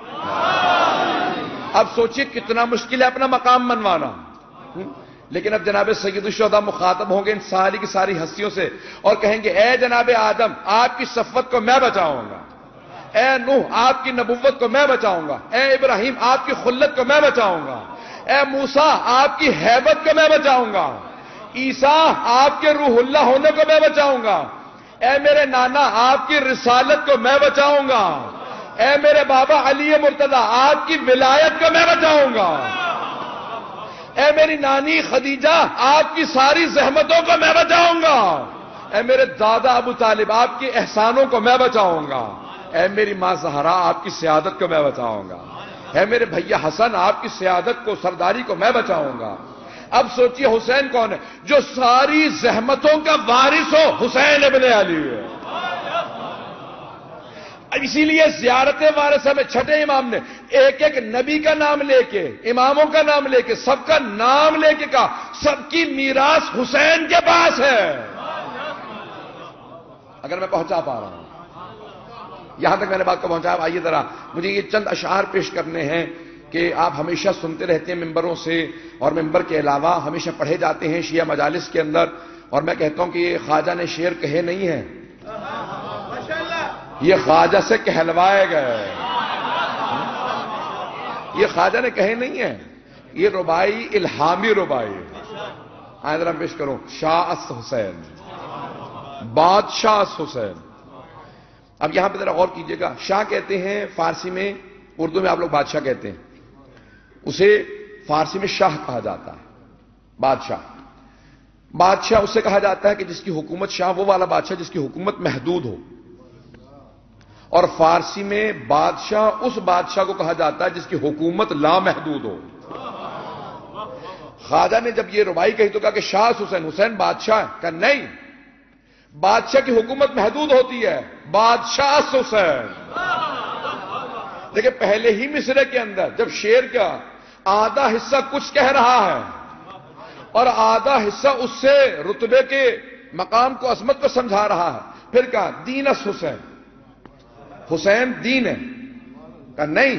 اب سوچئے کتنا مشکل ہے اپنا مقام منوانا. لیکن اب جناب سید الشہداء مخاطب ہوں گے ان ساری کی ساری ہستیوں سے اور کہیں گے اے جناب آدم آپ کی صفوت کو میں بچاؤں گا، اے نوح آپ کی نبوت کو میں بچاؤں گا، اے ابراہیم آپ کی خلت کو میں بچاؤں گا، اے موسیٰ آپ کی ہیبت کو میں بچاؤں گا، عیسیٰ آپ کے روح اللہ ہونے کو میں بچاؤں گا، اے میرے نانا آپ کی رسالت کو میں بچاؤں گا، اے میرے بابا علی مرتضی آپ کی ولایت کو میں بچاؤں گا، اے میری نانی خدیجہ آپ کی ساری زحمتوں کو میں بچاؤں گا، اے میرے دادا ابو طالب آپ کے احسانوں کو میں بچاؤں گا، اے میری ماں زہرا آپ کی سیادت کو میں بچاؤں گا، اے میرے بھیا حسن آپ کی سیادت کو سرداری کو میں بچاؤں گا. اب سوچئے حسین کون ہے؟ جو ساری زحمتوں کا وارث ہو، حسین ابن علی ہے. اسی لیے زیارت وارثہ میں چھٹے امام نے ایک ایک نبی کا نام لے کے، اماموں کا نام لے کے، سب کا نام لے کے کہا سب کی میراث حسین کے پاس ہے. اگر میں پہنچا پا رہا ہوں یہاں تک میں نے بات کو پہنچایا. آئیے ذرا مجھے یہ چند اشعار پیش کرنے ہیں کہ آپ ہمیشہ سنتے رہتے ہیں ممبروں سے، اور ممبر کے علاوہ ہمیشہ پڑھے جاتے ہیں شیعہ مجالس کے اندر. اور میں کہتا ہوں کہ یہ خواجہ نے شعر کہے نہیں ہیں، یہ خواجہ سے کہلوائے گئے. یہ خواجہ نے کہے نہیں ہیں، یہ ربائی الہامی ربائی. آئے ذرا پیش کروں شاہ اس حسین، بادشاہ اس حسین. اب یہاں پہ ذرا غور کیجئے گا. شاہ کہتے ہیں فارسی میں، اردو میں آپ لوگ بادشاہ کہتے ہیں، اسے فارسی میں شاہ کہا جاتا ہے. بادشاہ بادشاہ اسے کہا جاتا ہے کہ جس کی حکومت، شاہ وہ والا بادشاہ جس کی حکومت محدود ہو. اور فارسی میں بادشاہ اس بادشاہ کو کہا جاتا ہے جس کی حکومت لامحدود ہو. خواجہ نے جب یہ ربائی کہی تو کہا کہ شاہ حسین، حسین بادشاہ ہے. کہا نہیں، بادشاہ کی حکومت محدود ہوتی ہے، بادشاہ حسین. دیکھیں پہلے ہی مصرے کے اندر جب شعر کا آدھا حصہ کچھ کہہ رہا ہے اور آدھا حصہ اس سے رتبے کے مقام کو، عظمت کو سمجھا رہا ہے، پھر کہا دین اس حسین، حسین دین ہے. کہا نہیں،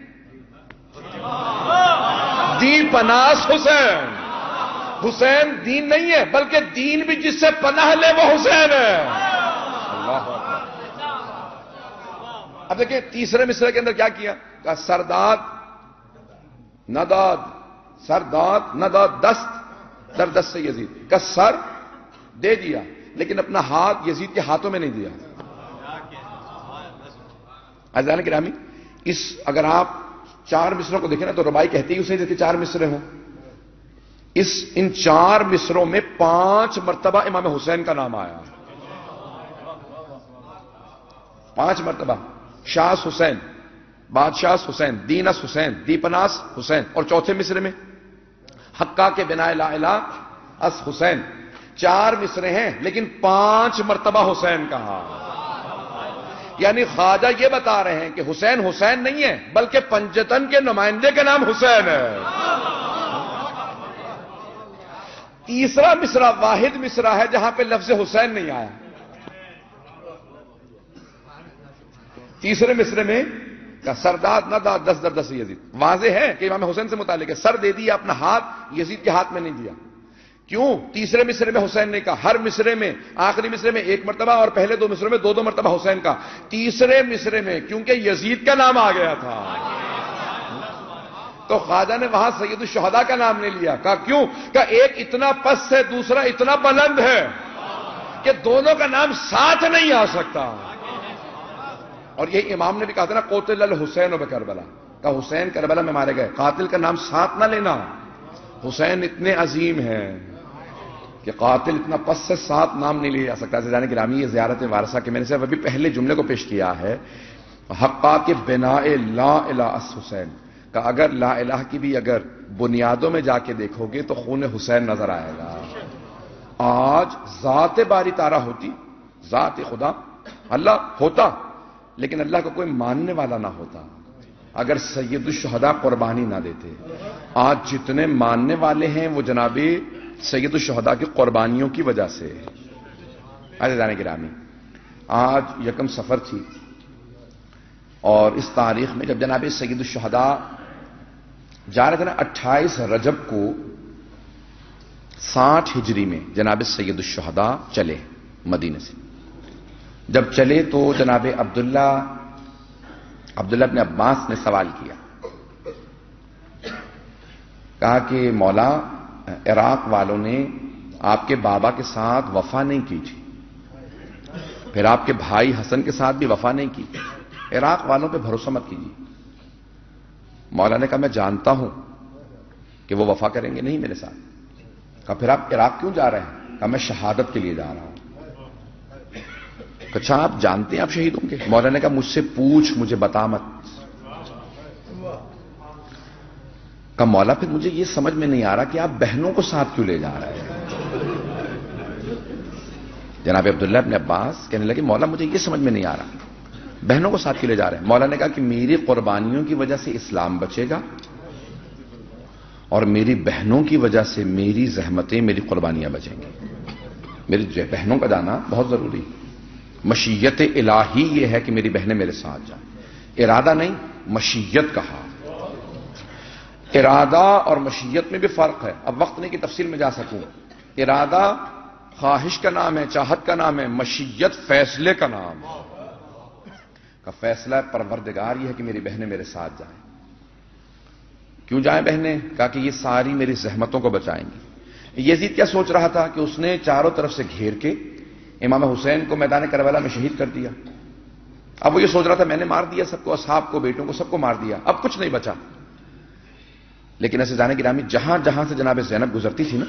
دی پناس حسین، حسین دین نہیں ہے بلکہ دین بھی جس سے پناہ لے وہ حسین ہے. اللہ اب دیکھیں تیسرے مصرے کے اندر کیا کیا؟ کہا سرداد نداد، سرداد نداد دست در دست سے یزید. کا سر دے دیا لیکن اپنا ہاتھ یزید کے ہاتھوں میں نہیں دیا. عزیزان گرامی، اس اگر آپ چار مصروں کو دیکھیں نا تو ربائی کہتے ہی اسے جس کے چار مصرے ہوں. اس ان چار مصروں میں پانچ مرتبہ امام حسین کا نام آیا. پانچ مرتبہ شاہ حسین، بادشاہ حسین، دینس حسین، دیپناس حسین. اور چوتھے مصرے میں حقا کے بنا لا الہ اس حسین. چار مصرے ہیں لیکن پانچ مرتبہ حسین کہا. یعنی خواجہ یہ بتا رہے ہیں کہ حسین حسین نہیں ہے بلکہ پنجتن کے نمائندے کا نام حسین ہے. تیسرا مصرع واحد مصرع ہے جہاں پہ لفظ حسین نہیں آیا. تیسرے مصرے میں سرداد نہ دا دس در دس یزید. واضح ہے کہ امام حسین سے متعلق ہے. سر دے دیا، اپنا ہاتھ یزید کے ہاتھ میں نہیں دیا. کیوں؟ تیسرے مصرے میں حسین نے کہا. ہر مصرے میں، آخری مصرے میں ایک مرتبہ اور پہلے دو مصرے میں دو دو مرتبہ حسین کا. تیسرے مصرے میں کیونکہ یزید کا نام آ گیا تھا، تو خواجہ نے وہاں سید الشہداء کا نام نہیں لیا. کہا کیوں؟ کہ ایک اتنا پست ہے, دوسرا اتنا بلند ہے کہ دونوں کا نام ساتھ نہیں آ سکتا. اور یہی امام نے بھی کہا تھا نا, قتل الحسین بکربلا, کہ حسین کربلا میں مارے گئے, قاتل کا نام ساتھ نہ لینا. حسین اتنے عظیم ہیں کہ قاتل اتنا پس سے ساتھ نام نہیں لیا جا سکتا. عزیزان گرامی, یہ زیارت وارثہ کے میں نے صرف ابھی پہلے جملے کو پیش کیا ہے. حقا کے بنا لا الہ اس حسین, کہ اگر لا الہ کی بھی اگر بنیادوں میں جا کے دیکھو گے تو خون حسین نظر آئے گا. آج ذات باری تعالیٰ ہوتی, ذات خدا اللہ ہوتا, لیکن اللہ کو کوئی ماننے والا نہ ہوتا, اگر سید الشہداء قربانی نہ دیتے. آج جتنے ماننے والے ہیں وہ جناب سید الشہداء کی قربانیوں کی وجہ سے. عزیزان گرامی, آج یکم سفر تھی, اور اس تاریخ میں جب جناب سید الشہداء جا رہے تھے نا, اٹھائیس رجب کو ساٹھ ہجری میں جناب سید الشہداء چلے مدینے سے. جب چلے تو جناب عبداللہ عبداللہ ابن عباس نے سوال کیا, کہا کہ مولا, عراق والوں نے آپ کے بابا کے ساتھ وفا نہیں کی تھی, پھر آپ کے بھائی حسن کے ساتھ بھی وفا نہیں کی, عراق والوں پہ بھروسہ مت کیجیے. مولا نے کہا میں جانتا ہوں کہ وہ وفا کریں گے نہیں میرے ساتھ. کہا پھر آپ عراق کیوں جا رہے ہیں؟ کہا میں شہادت کے لیے جا رہا ہوں. اچھا آپ جانتے ہیں آپ شہید ہوں گے؟ مولا نے کہا مجھ سے پوچھ, مجھے بتا مت. کہا مولا پھر مجھے یہ سمجھ میں نہیں آ رہا کہ آپ بہنوں کو ساتھ کیوں لے جا رہے ہیں. جناب عبداللہ ابن عباس کہنے لگے مولا مجھے یہ سمجھ میں نہیں آ رہا بہنوں کو ساتھ کیوں لے جا رہے ہیں. مولا نے کہا کہ میری قربانیوں کی وجہ سے اسلام بچے گا, اور میری بہنوں کی وجہ سے میری زحمتیں, میری قربانیاں بچیں گی. میری بہنوں کا جانا بہت ضروری. مشیت الہی یہ ہے کہ میری بہنیں میرے ساتھ جائیں, ارادہ نہیں, مشیت کہا. ارادہ اور مشیت میں بھی فرق ہے. اب وقت نہیں کہ تفصیل میں جا سکوں. ارادہ خواہش کا نام ہے, چاہت کا نام ہے. مشیت فیصلے کا نام ہے. کا فیصلہ پروردگار یہ ہے کہ میری بہنیں میرے ساتھ جائیں. کیوں جائیں بہنیں؟ کہا کہ یہ ساری میری زحمتوں کو بچائیں گی. یزید کیا سوچ رہا تھا کہ اس نے چاروں طرف سے گھیر کے امام حسین کو میدان کربلا میں شہید کر دیا. اب وہ یہ سوچ رہا تھا میں نے مار دیا سب کو, اصحاب کو, بیٹوں کو, سب کو مار دیا, اب کچھ نہیں بچا. لیکن ایسے جانے گرامی, جہاں جہاں سے جناب زینب گزرتی تھی نا,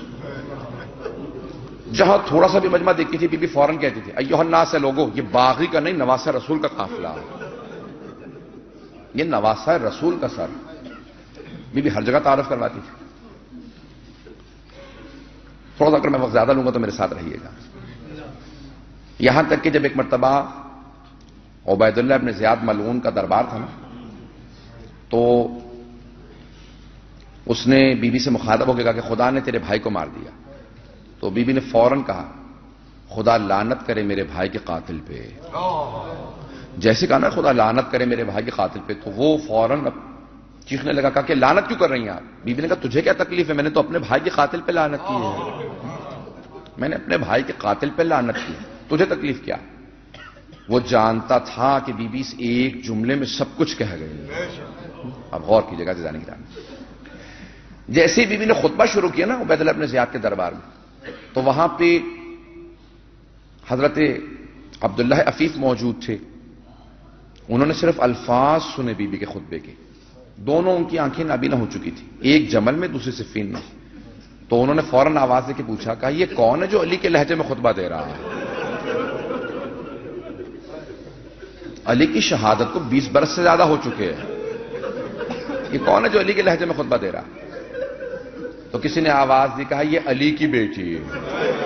جہاں تھوڑا سا بھی مجمع دیکھتی تھی, بی بی فوراً کہتی تھی ایھا الناس سے لوگوں, یہ باغی کا نہیں نواسہ رسول کا قافلہ, یہ نواسہ رسول کا سر. بی بی ہر جگہ تعارف کرواتی تھی. تھوڑا سا اگر میں وقت زیادہ لوں گا تو میرے ساتھ رہیے گا. یہاں تک کہ جب ایک مرتبہ عبید اللہ ابن زیاد ملعون کا دربار تھا نا, تو اس نے بی بی سے مخاطب ہو کے کہا کہ خدا نے تیرے بھائی کو مار دیا. تو بی بی نے فوراً کہا خدا لعنت کرے میرے بھائی کے قاتل پہ. جیسے کہا نا خدا لعنت کرے میرے بھائی کے قاتل پہ, تو وہ فوراً چیخنے لگا, کہا کہ لعنت کیوں کر رہی ہیں آپ؟ بی بی نے کہا تجھے کیا تکلیف ہے, میں نے تو اپنے بھائی کے قاتل پہ لعنت کی ہے, میں نے اپنے بھائی کے قاتل پہ لعنت کی, تجھے تکلیف کیا؟ وہ جانتا تھا کہ بی بی اس ایک جملے میں سب کچھ کہہ گئی. اب غور کیجیے گا جانے کی رات. جیسے ہی بی بی نے خطبہ شروع کیا نا عبید اللہ ابن زیاد کے دربار میں, تو وہاں پہ حضرت عبداللہ عفیف موجود تھے. انہوں نے صرف الفاظ سنے بی بی کے خطبے کے. دونوں ان کی آنکھیں نابینا ہو چکی تھی, ایک جمل میں دوسری صفین میں. تو انہوں نے فوراً آواز دے کے پوچھا, کہا یہ کون ہے جو علی کے لہجے میں خطبہ دے رہا ہے؟ علی کی شہادت کو بیس برس سے زیادہ ہو چکے ہیں, یہ کون ہے جو علی کے لہجے میں خطبہ دے رہا ہے؟ تو کسی نے آواز دی, کہا یہ علی کی بیٹی ہے.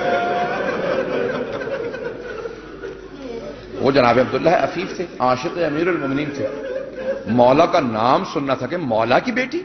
وہ جناب عبداللہ عفیف تھے, عاشق امیر المومنین تھے. مولا کا نام سننا تھا کہ مولا کی بیٹی.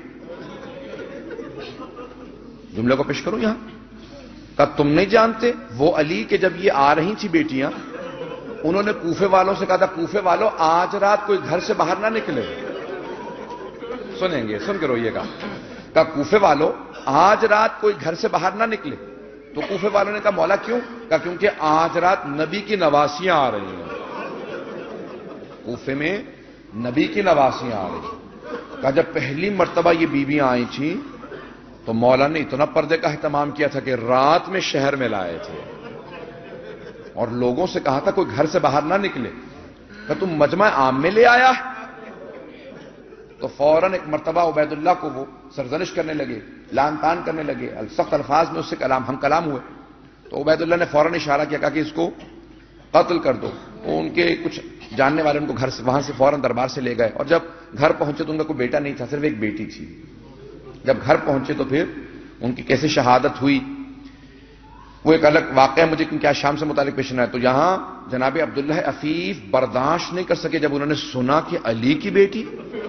جملے کو پیش کروں یہاں, کہا تم نہیں جانتے وہ علی کے جب یہ آ رہی تھی بیٹیاں, انہوں نے کوفے والوں سے کہا تھا کوفے والوں آج رات کوئی گھر سے باہر نہ نکلے. سنیں گے, سن کے روئیے گا. کہا کوفے والوں آج رات کوئی گھر سے باہر نہ نکلے. تو کوفے والوں نے کہا مولا کیوں؟ کہا کیونکہ آج رات نبی کی نواسیاں آ رہی ہیں. کوفے میں نبی کی نواسیاں آ رہی ہیں. کہا جب پہلی مرتبہ یہ بیویاں آئی تھیں تو مولا نے اتنا پردے کا اہتمام کیا تھا کہ رات میں شہر میں لائے تھے اور لوگوں سے کہا تھا کوئی گھر سے باہر نہ نکلے، کہ تم مجمع عام میں لے آیا. تو فوراً ایک مرتبہ عبید اللہ کو وہ سرزنش کرنے لگے، لان تان کرنے لگے، سخت الفاظ میں اس سے کلام ہم کلام ہوئے. تو عبید اللہ نے فوراً اشارہ کیا، کہا کہ اس کو قتل کر دو. وہ ان کے کچھ جاننے والے ان کو گھر سے وہاں سے فوراً دربار سے لے گئے، اور جب گھر پہنچے تو ان کا کوئی بیٹا نہیں تھا، صرف ایک بیٹی تھی. جب گھر پہنچے تو پھر ان کی کیسے شہادت ہوئی وہ ایک الگ واقعہ مجھے کیونکہ آج شام سے متعلق پیش ہے. تو یہاں جناب عبداللہ عفیف برداشت نہیں کر سکے جب انہوں نے سنا کہ علی کی بیٹی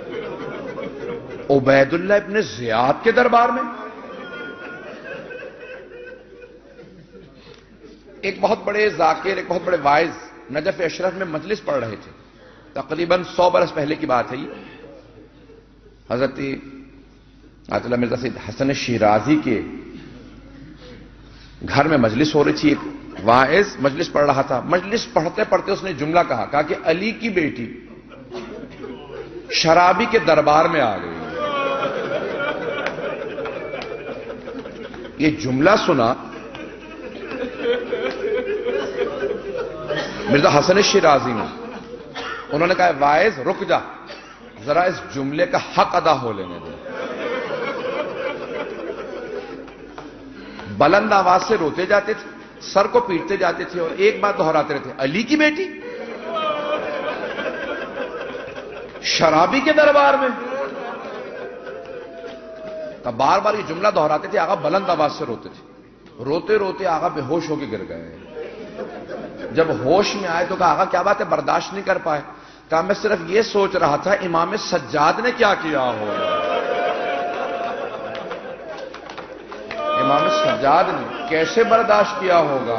عبید اللہ ابن زیاد کے دربار میں. ایک بہت بڑے ذاکر، ایک بہت بڑے وائز نجف اشرف میں مجلس پڑھ رہے تھے، تقریباً سو برس پہلے کی بات ہے یہ. حضرت آیت اللہ مرزا سید حسن شیرازی کے گھر میں مجلس ہو رہی تھی. ایک واعظ مجلس پڑھ رہا تھا. مجلس پڑھتے پڑھتے اس نے جملہ کہا کہا کہ علی کی بیٹی شرابی کے دربار میں آ گئی. یہ جملہ سنا مرزا حسن شیرازی نے، انہوں نے کہا واعظ رک جا، ذرا اس جملے کا حق ادا ہو لینے دے. بلند آواز سے روتے جاتے تھے، سر کو پیٹتے جاتے تھے اور ایک بات دہراتے رہتے، علی کی بیٹی شرابی کے دربار میں. تب بار بار یہ جملہ دہراتے تھے، آقا بلند آواز سے روتے تھے. روتے روتے آقا بے ہوش ہو کے گر گئے. جب ہوش میں آئے تو کہا آقا کیا بات ہے، برداشت نہیں کر پائے. کہا میں صرف یہ سوچ رہا تھا امام سجاد نے کیا کیا ہو. امام سجاد نے کیسے برداشت کیا ہوگا.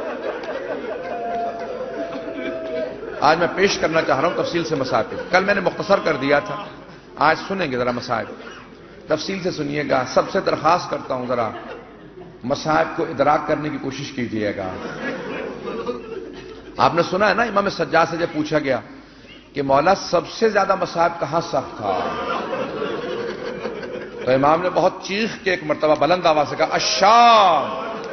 آج میں پیش کرنا چاہ رہا ہوں تفصیل سے مسائل. کل میں نے مختصر کر دیا تھا، آج سنیں گے ذرا مسائل، تفصیل سے سنیے گا. سب سے درخواست کرتا ہوں ذرا مسائل کو ادراک کرنے کی کوشش کیجیے گا. آپ نے سنا ہے نا امام سجاد سے جب پوچھا گیا کہ مولا سب سے زیادہ مصائب کہاں سخت تھا، تو امام نے بہت چیخ کے ایک مرتبہ بلند آواز سے کہا الشام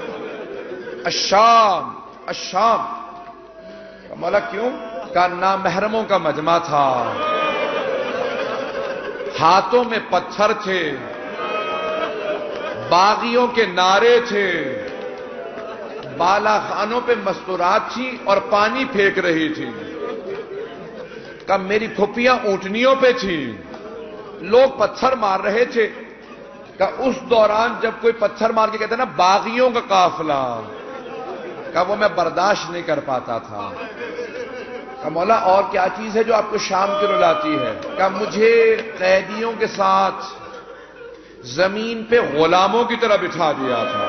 الشام الشام. مولا کیوں؟ کہا نامحرموں کا مجمع تھا، ہاتھوں میں پتھر تھے، باغیوں کے نعرے تھے، بالا خانوں پہ مستورات تھیں اور پانی پھینک رہی تھی. کہا میری پھپھیاں اونٹنیوں پہ تھیں، لوگ پتھر مار رہے تھے. کہا اس دوران جب کوئی پتھر مار کے کہتے نا باغیوں کا قافلہ، کہا وہ میں برداشت نہیں کر پاتا تھا. کہا مولا اور کیا چیز ہے جو آپ کو شام کی رلاتی ہے؟ کہا مجھے قیدیوں کے ساتھ زمین پہ غلاموں کی طرح بٹھا دیا تھا.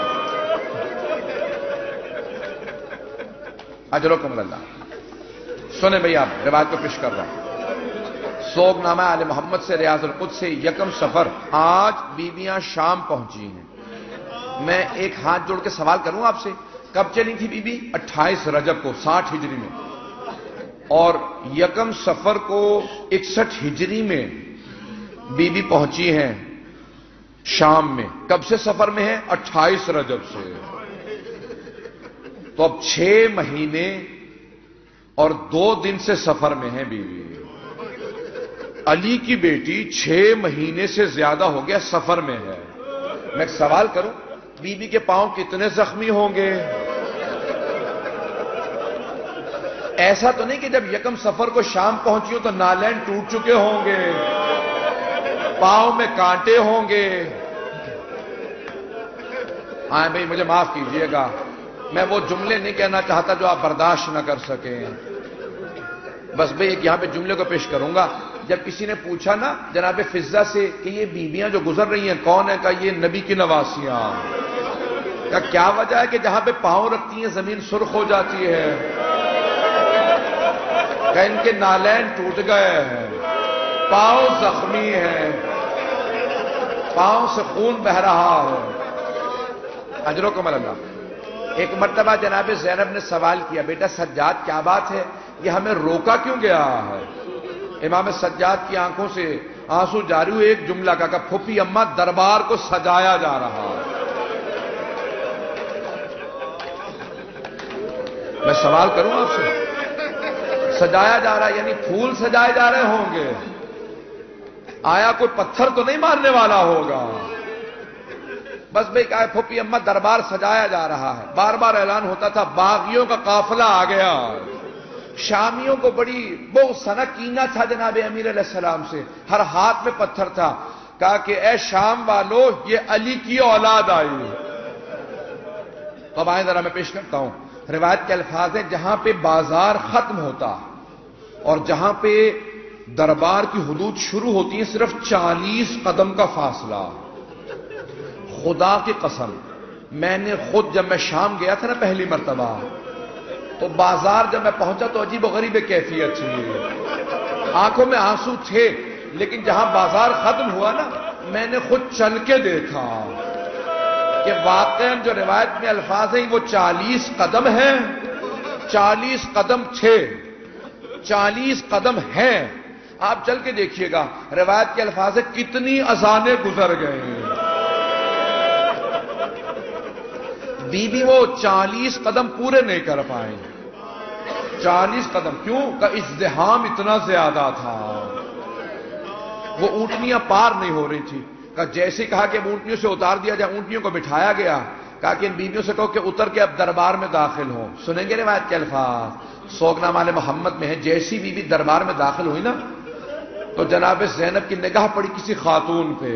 اجرکم اللہ. سنیں بھئی آپ روایت کو پیش کر رہا ہوں. سوگ نامہ آل محمد سے ریاض القدس سے یکم سفر. آج بیویاں شام پہنچی ہیں. میں ایک ہاتھ جوڑ کے سوال کروں آپ سے، کب چلی تھی بی بی؟ اٹھائیس رجب کو ساٹھ ہجری میں، اور یکم سفر کو اکسٹھ ہجری میں بی بی پہنچی ہیں شام میں. کب سے سفر میں ہے؟ اٹھائیس رجب سے. تو اب چھ مہینے اور دو دن سے سفر میں ہے بیوی. علی کی بیٹی چھ مہینے سے زیادہ ہو گیا سفر میں ہے. میں ایک سوال کروں، بی بی کے پاؤں کتنے زخمی ہوں گے؟ ایسا تو نہیں کہ جب یکم سفر کو شام پہنچی ہو تو نالین ٹوٹ چکے ہوں گے، پاؤں میں کانٹے ہوں گے. ہاں بھائی مجھے معاف کیجئے گا، میں وہ جملے نہیں کہنا چاہتا جو آپ برداشت نہ کر سکیں. بس بھئی ایک یہاں پہ جملے کو پیش کروں گا. جب کسی نے پوچھا نا جناب فضہ سے کہ یہ بیویاں جو گزر رہی ہیں کون ہے؟ کہا یہ نبی کی نواسیاں. کہا کیا وجہ ہے کہ جہاں پہ پاؤں رکھتی ہیں زمین سرخ ہو جاتی ہے؟ کہ ان کے نالین ٹوٹ گئے ہیں، پاؤں زخمی ہیں، پاؤں سے خون بہ رہا ہے. اجرکم اللہ. ایک مرتبہ جناب زینب نے سوال کیا بیٹا سجاد کیا بات ہے، یہ ہمیں روکا کیوں گیا ہے؟ امام سجاد کی آنکھوں سے آنسو جاری ہوئے، ایک جملہ کہا کہ پھوپھی اماں دربار کو سجایا جا رہا ہے۔ میں سوال کروں آپ سے، سجایا جا رہا ہے یعنی پھول سجائے جا رہے ہوں گے، آیا کوئی پتھر تو نہیں مارنے والا ہوگا؟ بس بھئی کہا پھوپھی اماں دربار سجایا جا رہا ہے۔ بار بار اعلان ہوتا تھا، باغیوں کا قافلہ آ گیا۔ شامیوں کو بڑی بہت سنا کینہ تھا جناب امیر علیہ السلام سے، ہر ہاتھ میں پتھر تھا۔ کہا کہ اے شام والو، یہ علی کی اولاد آئی۔ اب آئیں ذرا میں پیش کرتا ہوں، روایت کے الفاظ ہیں، جہاں پہ بازار ختم ہوتا اور جہاں پہ دربار کی حدود شروع ہوتی ہیں صرف چالیس قدم کا فاصلہ۔ خدا کی قسم، میں نے خود جب میں شام گیا تھا نا پہلی مرتبہ، تو بازار جب میں پہنچا تو عجیب و غریب کیفیت تھی، آنکھوں میں آنسو تھے، لیکن جہاں بازار ختم ہوا نا، میں نے خود چل کے دیکھا کہ واقعاً جو روایت میں الفاظ ہیں وہ چالیس قدم ہیں، چالیس قدم تھے، چالیس قدم ہیں۔ آپ چل کے دیکھیے گا، روایت کے الفاظ ہیں کتنی اذانیں گزر گئے ہیں۔ بی بی وہ چالیس قدم پورے نہیں کر پائیں، چالیس قدم کیوں کہ ازدحام اتنا زیادہ تھا، وہ اونٹنیاں پار نہیں ہو رہی تھی۔ کہ جیسے کہا کہ اونٹنیوں سے اتار دیا جائے، اونٹنیوں کو بٹھایا گیا، کہا کہ ان بیویوں سے کہو کہ اتر کے اب دربار میں داخل ہوں۔ سنیں گے روایت کے الفاظ، سوگنامہ والے محمد میں ہے، جیسی بیوی دربار میں داخل ہوئی نا تو جناب زینب کی نگاہ پڑی کسی خاتون پہ،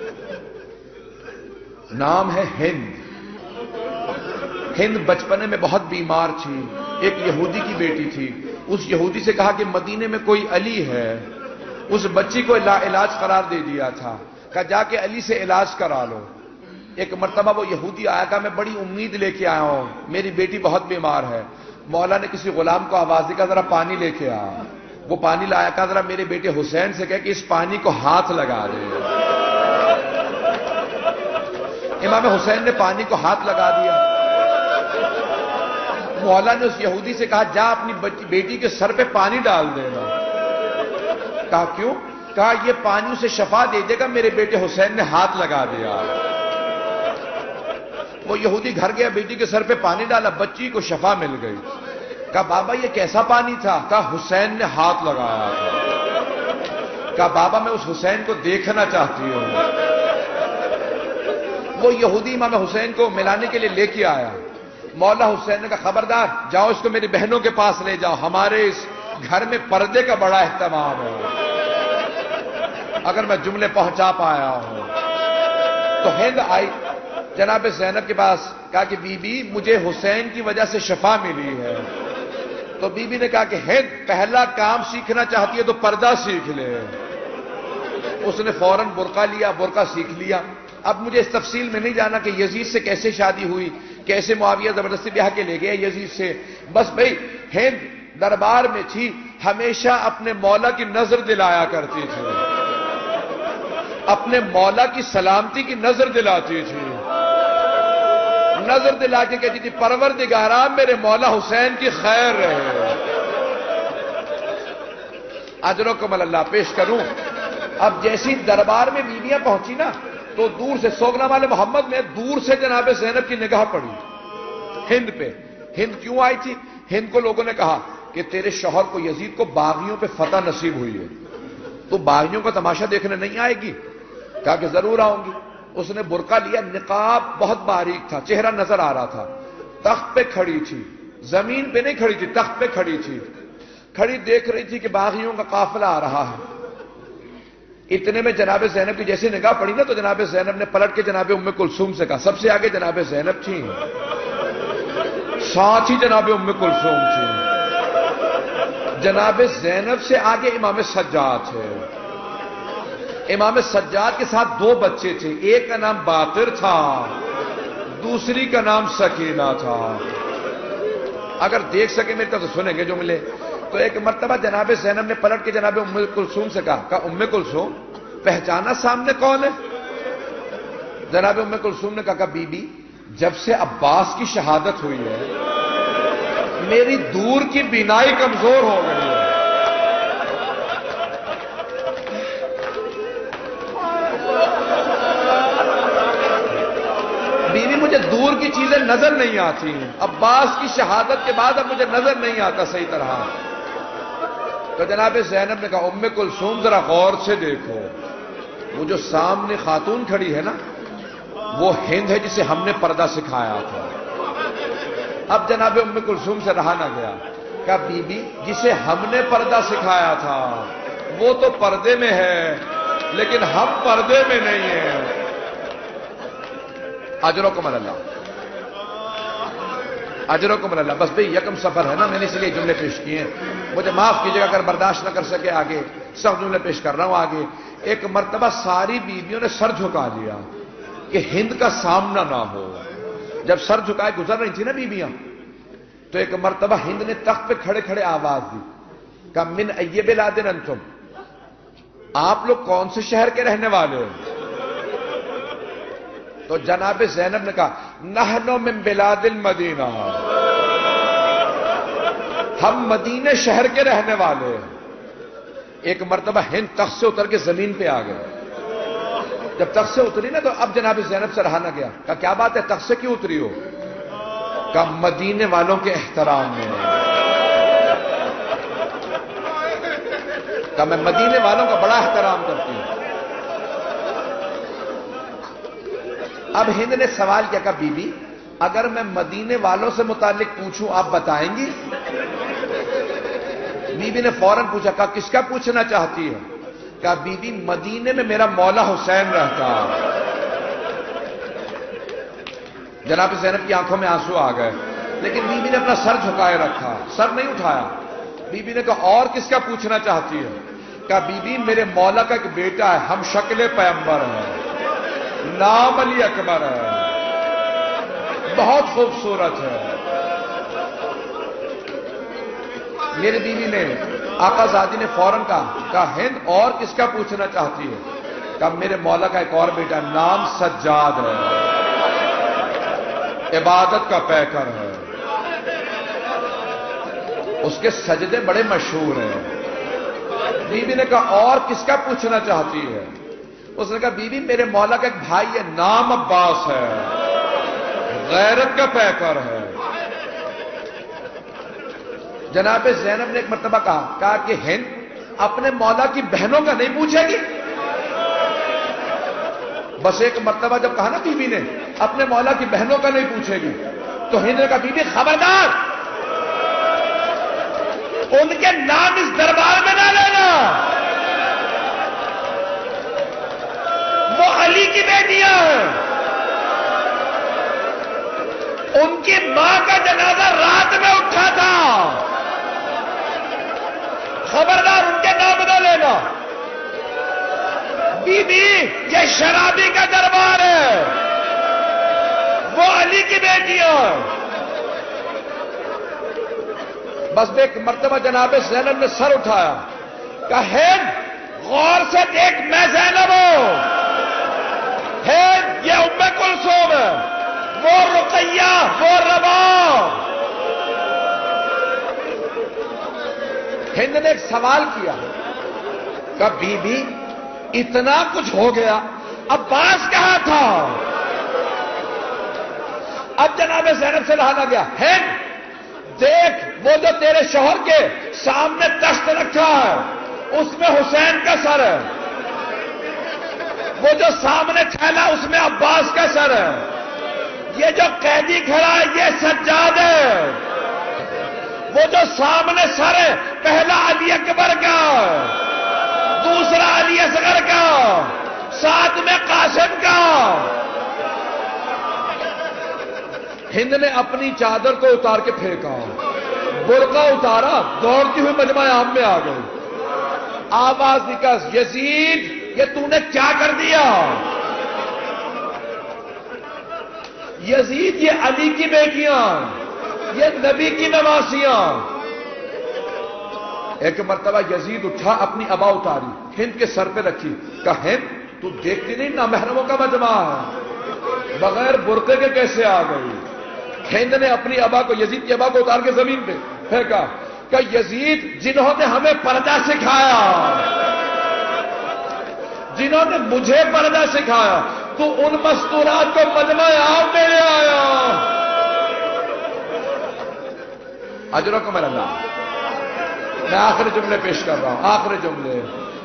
نام ہے ہند۔ ہند بچپنے میں بہت بیمار تھی، ایک یہودی کی بیٹی تھی، اس یہودی سے کہا کہ مدینے میں کوئی علی ہے، اس بچی کو لا علاج قرار دے دیا تھا، کہا جا کے علی سے علاج کرا لو۔ ایک مرتبہ وہ یہودی آیا، کہا میں بڑی امید لے کے آیا ہوں، میری بیٹی بہت بیمار ہے۔ مولا نے کسی غلام کو آواز دی، کہا ذرا پانی لے کے آ۔ وہ پانی لایا، کہا ذرا میرے بیٹے حسین سے کہہ کہ اس پانی کو ہاتھ لگا دے۔ امام حسین نے پانی کو ہاتھ لگا دیا۔ مولا نے اس یہودی سے کہا جا اپنی بیٹی کے سر پہ پانی ڈال دینا۔ کہا کیوں؟ کہا یہ پانی اسے شفا دے دے گا، میرے بیٹے حسین نے ہاتھ لگا دیا۔ وہ یہودی گھر گیا، بیٹی کے سر پہ پانی ڈالا، بچی کو شفا مل گئی۔ کہا بابا یہ کیسا پانی تھا؟ کہا حسین نے ہاتھ لگایا تھا۔ کہا بابا میں اس حسین کو دیکھنا چاہتی ہوں۔ وہ یہودی امام حسین کو ملانے کے لیے لے کے آیا۔ مولا حسین نے کہا خبردار، جاؤ اس کو میری بہنوں کے پاس لے جاؤ، ہمارے اس گھر میں پردے کا بڑا اہتمام ہے۔ اگر میں جملے پہنچا پایا ہوں تو ہند آئی جناب زینب کے پاس، کہا کہ بی بی مجھے حسین کی وجہ سے شفا ملی ہے۔ تو بی بی نے کہا کہ ہند پہلا کام سیکھنا چاہتی ہے تو پردہ سیکھ لے۔ اس نے فوراً برقع لیا، برقع سیکھ لیا۔ اب مجھے اس تفصیل میں نہیں جانا کہ یزید سے کیسے شادی ہوئی، کیسے معاویہ زبردستی بیاہ کے لے گئے یزید سے، بس بھئی ہند دربار میں تھی، ہمیشہ اپنے مولا کی نظر دلایا کرتی تھی، اپنے مولا کی سلامتی کی نظر دلاتی تھی، نظر دلا کے کہتی تھی پروردگارا میرے مولا حسین کی خیر رہے۔ اجرکم اللہ پیش کروں۔ اب جیسی دربار میں بیویاں پہنچی نا تو دور سے، سوگنامہ والے محمد میں دور سے جناب زینب کی نگاہ پڑی ہند پہ۔ ہند کیوں آئی تھی؟ ہند کو لوگوں نے کہا کہ تیرے شوہر کو یزید کو باغیوں پہ فتح نصیب ہوئی ہے، تو باغیوں کا تماشا دیکھنے نہیں آئے گی؟ کہا کہ ضرور آؤں گی۔ اس نے برقع لیا، نقاب بہت باریک تھا، چہرہ نظر آ رہا تھا، تخت پہ کھڑی تھی، زمین پہ نہیں کھڑی تھی، تخت پہ کھڑی تھی، کھڑی دیکھ رہی تھی کہ باغیوں کا قافلہ آ رہا ہے۔ اتنے میں جناب زینب کی جیسی نگاہ پڑی نا تو جناب زینب نے پلٹ کے جناب ام کلثوم سے کہا، سب سے آگے جناب زینب تھی، ساتھ ہی جناب ام کلثوم تھی، جناب زینب سے آگے امام سجاد تھے۔ امام سجاد کے ساتھ دو بچے تھے، ایک کا نام باقر تھا، دوسری کا نام سکینہ تھا۔ اگر دیکھ سکے میرے تو سنیں گے جو ملے۔ تو ایک مرتبہ جناب زینب نے پلٹ کے جناب ام کلثوم سے کہا، کہا ام کلثوم پہچانا سامنے کون ہے؟ جناب ام کلثوم نے کہا کہ بی بی جب سے عباس کی شہادت ہوئی ہے میری دور کی بینائی کمزور ہو گئی ہے۔ دور کی چیزیں نظر نہیں آتی ہیں. عباس کی شہادت کے بعد اب مجھے نظر نہیں آتا صحیح طرح. تو جناب زینب نے کہا ام کلثوم ذرا غور سے دیکھو، وہ جو سامنے خاتون کھڑی ہے نا وہ ہند ہے جسے ہم نے پردہ سکھایا تھا. اب جناب ام کلثوم سے رہا نہ گیا. کہا بی بی جسے ہم نے پردہ سکھایا تھا وہ تو پردے میں ہے لیکن ہم پردے میں نہیں ہیں. اجرکم اللہ، اجرکم اللہ. بس بھئی یکم سفر ہے نا، میں نے اس لیے جملے پیش کیے ہیں، مجھے معاف کیجیے گا اگر برداشت نہ کر سکے. آگے سب جملے پیش کر رہا ہوں. آگے ایک مرتبہ ساری بیویوں نے سر جھکا لیا کہ ہند کا سامنا نہ ہو. جب سر جھکائے گزر رہی تھی نا بیویاں، تو ایک مرتبہ ہند نے تخت پہ کھڑے کھڑے آواز دی. کہا من ای بلاد انتم، آپ لوگ کون سے شہر کے رہنے والے ہو؟ تو جناب زینب نے کہا نحن من بلاد المدینہ، ہم مدینے شہر کے رہنے والے ہیں. ایک مرتبہ ہند تخت سے اتر کے زمین پہ آ گئے. جب تخت سے اتری نا تو اب جناب زینب سے رہا نہ گیا. کہا کیا بات ہے تخت سے کیوں اتری ہو؟ کہا مدینے والوں کے احترام میں. کہا میں مدینے والوں کا بڑا احترام کرتی ہوں. اب ہند نے سوال کیا، کہا بی بی اگر میں مدینے والوں سے متعلق پوچھوں آپ بتائیں گی؟ بی بی نے فوراً پوچھا. کہا کس کا پوچھنا چاہتی ہے؟ کہا بی بی مدینے میں میرا مولا حسین رہتا. جناب زینب کی آنکھوں میں آنسو آ گئے، لیکن بی بی نے اپنا سر جھکائے رکھا، سر نہیں اٹھایا. بی بی نے کہا اور کس کا پوچھنا چاہتی ہے؟ کہا بی بی میرے مولا کا ایک بیٹا ہے، ہم شکل پیغمبر ہیں، نام علی اکبر ہے، بہت خوبصورت ہے. میری بیوی نے آقا زادی نے فوراً کہا کہا ہند اور کس کا پوچھنا چاہتی ہے؟ کہا میرے مولا کا ایک اور بیٹا نام سجاد ہے، عبادت کا پیکر ہے، اس کے سجدے بڑے مشہور ہیں. بیوی نے کہا اور کس کا پوچھنا چاہتی ہے؟ اس نے کہا بیوی میرے مولا کا ایک بھائی ہے، نام عباس ہے، غیرت کا پیکر ہے. جناب زینب نے ایک مرتبہ کہا کہا کہ ہند اپنے مولا کی بہنوں کا نہیں پوچھے گی؟ بس ایک مرتبہ جب کہا نا بیوی نے اپنے مولا کی بہنوں کا نہیں پوچھے گی، تو ہند نے کہا بیوی خبردار ان کے نام اس دربار میں نہ لینا، وہ علی کی بیٹیاں ہیں، ان کی ماں کا جنازہ رات میں اٹھا تھا، خبردار ان کے نام نہ لینا. بی بی یہ شرابی کا دربار ہے، وہ علی کی بیٹیاں. بس ایک مرتبہ جناب زینب نے سر اٹھایا، کہا ہند غور سے دیکھ میں زینب ہوں، ہند یہ ام کلثوم ہے، وہ رقیہ، وہ رباب. ہند نے ایک سوال کیا کہ بی بی اتنا کچھ ہو گیا، عباس کہاں تھا؟ اب جناب زینب سے رہا نہ گیا. ہند دیکھ وہ جو تیرے شوہر کے سامنے تخت رکھا ہے اس میں حسین کا سر ہے، وہ جو سامنے تھیلا اس میں عباس کا سر ہے، یہ جو قیدی کھڑا ہے یہ سجاد ہے، وہ جو سامنے سر ہے پہلا علی اکبر کا، دوسرا علی اصغر کا، ساتھ میں قاسم کا. ہند نے اپنی چادر کو اتار کے پھینکا، برقع اتارا، دوڑتی ہوئی مجمع عام میں آ گئی. آواز نکل یزید یہ تو نے کیا کر دیا؟ یزید یہ علی کی بیٹیاں، یہ نبی کی نواسیاں. ایک مرتبہ یزید اٹھا، اپنی ابا اتاری، ہند کے سر پہ رکھی. کہا ہند تو دیکھتی نہیں نامحرموں کا مجمع ہے، بغیر برقعے کے کیسے آ گئی؟ ہند نے اپنی ابا کو، یزید کی ابا کو اتار کے زمین پہ پھینکا کہ یزید جنہوں نے ہمیں پردہ سکھایا، جنہوں نے مجھے پردہ سکھایا، تو ان مستورات کو مجمع عام میں لے آیا. اجرکم علی اللہ. میں آخری جملے پیش کر رہا ہوں، آخری جملے،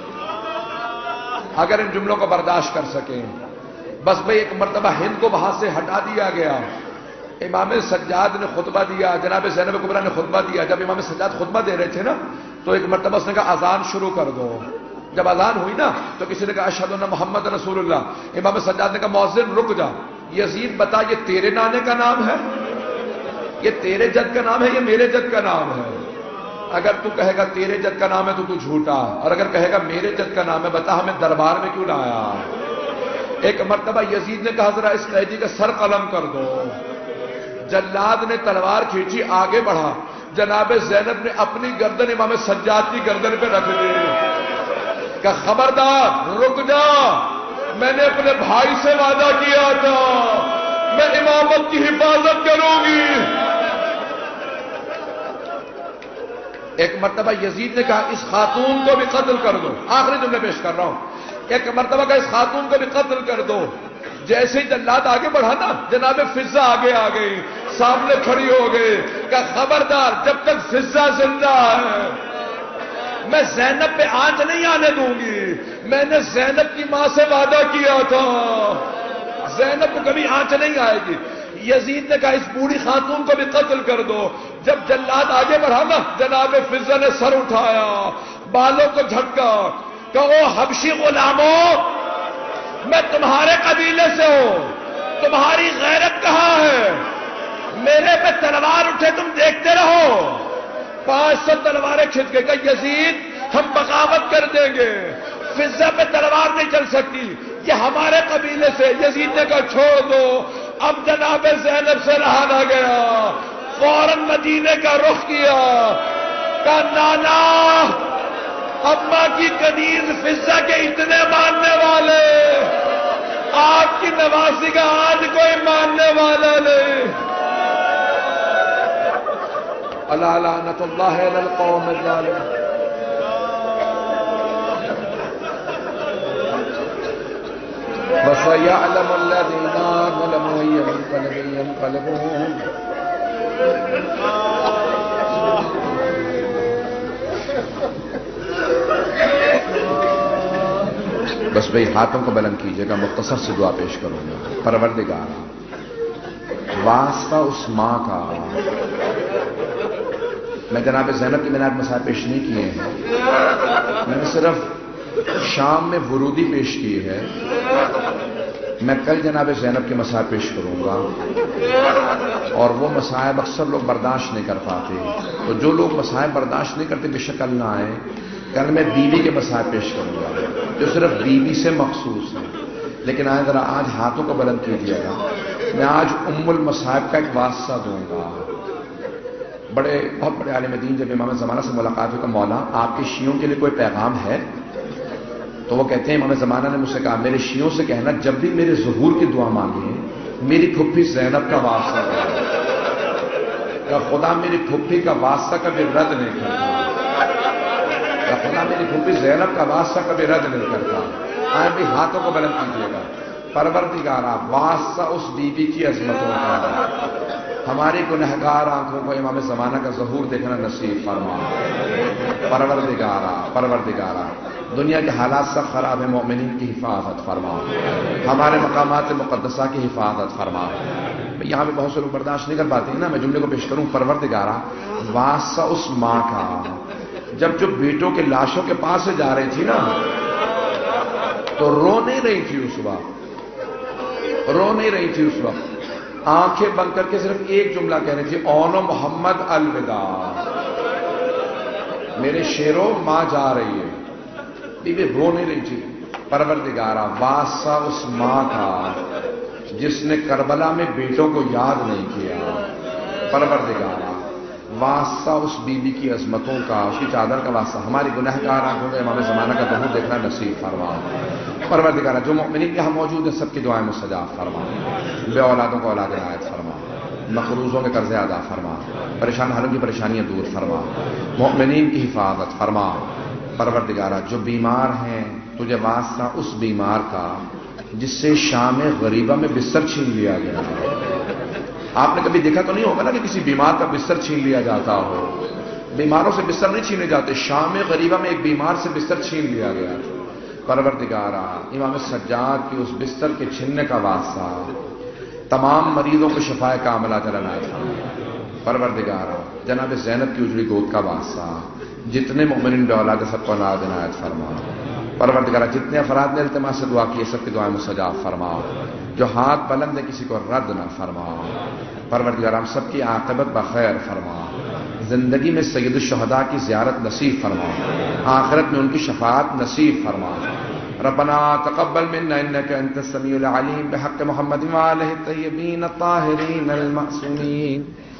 اگر ان جملوں کو برداشت کر سکیں. بس بھئی ایک مرتبہ ہند کو وہاں سے ہٹا دیا گیا، امام سجاد نے خطبہ دیا، جناب زینب کبریٰ نے خطبہ دیا. جب امام سجاد خطبہ دے رہے تھے نا تو ایک مرتبہ اس نے کہا اذان شروع کر دو. جب اذان ہوئی نا تو کسی نے کہا اشہد ان محمد رسول اللہ. امام سجاد نے کہا مؤذن رک جا، یزید بتا یہ تیرے نانے کا نام ہے، یہ تیرے جد کا نام ہے، یہ میرے جد کا نام ہے. اگر تو کہے گا تیرے جد کا نام ہے تو تو جھوٹا، اور اگر کہے گا میرے جد کا نام ہے بتا ہمیں دربار میں کیوں لایا. ایک مرتبہ یزید نے کہا ذرا اس قیدی کا سر قلم کر دو. جلاد نے تلوار کھینچی، آگے بڑھا، جناب زینب نے اپنی گردن امام سجاد کی گردن پہ رکھ دی. کہ خبردار رک جا، میں نے اپنے بھائی سے وعدہ کیا تھا میں امامت کی حفاظت کروں گی. ایک مرتبہ یزید نے کہا اس خاتون کو بھی قتل کر دو. آخری جملے پیش کر رہا ہوں. ایک مرتبہ کہا اس خاتون کو بھی قتل کر دو. جیسے ہی جلاد آگے بڑھا نا جناب فضا آگے آ گئی، سامنے کھڑی ہو گئی. کہ خبردار جب تک فضا زندہ ہے میں زینب پہ آنچ نہیں آنے دوں گی. میں نے زینب کی ماں سے وعدہ کیا تھا زینب کو کبھی آنچ نہیں آئے گی. یزید نے کہا اس بوڑھی خاتون کو بھی قتل کر دو. جب جلاد آگے بڑھا نا جناب فضا نے سر اٹھایا، بالوں کو جھٹکا. کہ او حبشی غلاموں، میں تمہارے قبیلے سے ہوں، تمہاری غیرت کہاں ہے؟ میرے پہ تلوار اٹھے تم دیکھتے رہو. پانچ سو تلواریں کھینچ کے کہ یزید ہم بغاوت کر دیں گے، فضا پہ تلوار نہیں چل سکتی، یہ ہمارے قبیلے سے. یزید نے کہا چھوڑ دو. اب جناب زینب سے رہا نہ گیا، فوراً مدینے کا رخ کیا. کہا نانا اماں کی کنیز فضا کے اتنے ماننے والے، آپ کی نوازی کا آج کوئی ماننے والا نہیں. الا لعنت اللہ علی القوم الظالمین. وسيعلم الذين ظلموا أي منقلب ينقلبون. بس بھئی ہاتھوں کو بلند کیجئے گا، مختصر سے دعا پیش کروں گا. پروردگار واسطہ اس ماں کا، میں جناب زینب کی مینار مسائل پیش نہیں کیے ہیں، میں نے صرف شام میں ورودی پیش کی ہے. میں کل جناب زینب کے مسائل پیش کروں گا، اور وہ مسائل اکثر لوگ برداشت نہیں کر پاتے. تو جو لوگ مسائل برداشت نہیں کرتے بے شک کل نہ آئے. کل میں بیوی کے مسائل پیش کروں گا جو صرف بیوی سے مخصوص ہے. لیکن آئے ذرا آج ہاتھوں کو بلند کیجیے گا. میں آج ام المصائب کا ایک واسطہ دوں گا. بڑے بہت بڑے عالم دین جب امام زمانہ سے ملاقات ہوئی کہ مولا آپ کے شیعوں کے لیے کوئی پیغام ہے؟ تو وہ کہتے ہیں امام زمانہ نے مجھ سے کہا میرے شیعوں سے کہنا جب بھی میرے ظہور کی دعا مانگیں میری پھپھی زینب کا واسطہ دو. کہ خدا میری پھپھی کا واسطہ کبھی رد نہیں کرتا، کہ خدا میری پھپھی زینب کا واسطہ کبھی رد نہیں کرتا. آئے بھی ہاتھوں کو بلند کیجیے گا. پروردگارا واسطہ اس بی بی کی عظمتوں کا، ہماری گنہگار آنکھوں کو امام زمانہ کا ظہور دیکھنا نصیب فرما. پروردگارا پروردگارا دنیا کے حالات سب خراب ہیں، مومنین کی حفاظت فرما، ہمارے مقامات مقدسہ کی حفاظت فرما. یہاں پہ بہت سے لوگ برداشت نہیں کر پاتے ہیں نا، میں جملے کو پیش کروں. پروردگارا واسطہ اس ماں کا جب جو بیٹوں کے لاشوں کے پاس سے جا رہی تھی نا تو رو نہیں رہی تھی اس وقت، رو نہیں رہی تھی اس وقت، آنکھیں بند کر کے صرف ایک جملہ کہہ رہی تھی اونو محمد الوداع. میرے شیرو ماں جا رہی ہے، بی بی رو نہیں رہی تھی. پروردگارا واسطہ اس ماں کا جس نے کربلا میں بیٹوں کو یاد نہیں کیا. پروردگارا واسطہ اس بی بی کی عظمتوں کا، اس کی چادر کا واسطہ، ہماری گنہگار آنکھوں کو امام زمانہ کا ظہور دیکھنا نصیب فرما. پروردگارا جو مومنین یہاں موجود ہیں سب کی دعائیں مستجاب فرما. بے اولادوں کو اولاد عنایت فرما، مقروضوں کے قرضے ادا فرما، پریشان حالوں کی پریشانیاں دور فرما، مومنین کی حفاظت فرما. پروردگارا جو بیمار ہیں تجھے واسطہ اس بیمار کا جس سے شام غریبہ میں بستر چھین لیا گیا، آپ نے کبھی دیکھا تو نہیں ہوگا نا کہ کسی بیمار کا بستر چھین لیا جاتا ہو. بیماروں سے بستر نہیں چھینے جاتے. شام غریبہ میں ایک بیمار سے بستر چھین لیا گیا. پروردگارا امام سجاد کی اس بستر کے چھیننے کا واسطہ تمام مریضوں کو شفائے کاملہ دلانا تھا. پروردگارا جناب زینب کی اجڑی گود کا واسطہ جتنے مومنین بے اولاد سب کو اولاد عنایت فرما. پروردگارا جتنے افراد نے التماس سے دعا کی سب کی دعائیں مستجاب فرما. جو ہاتھ بلند ہے کسی کو رد نہ فرما. پروردگارا ہم سب کی عاقبت بخیر فرما. زندگی میں سید الشہداء کی زیارت نصیب فرما. آخرت میں ان کی شفاعت نصیب فرما. ربنا تقبل منا انك انت السميع العليم بحق محمد وآله الطيبين الطاهرين المعصومين.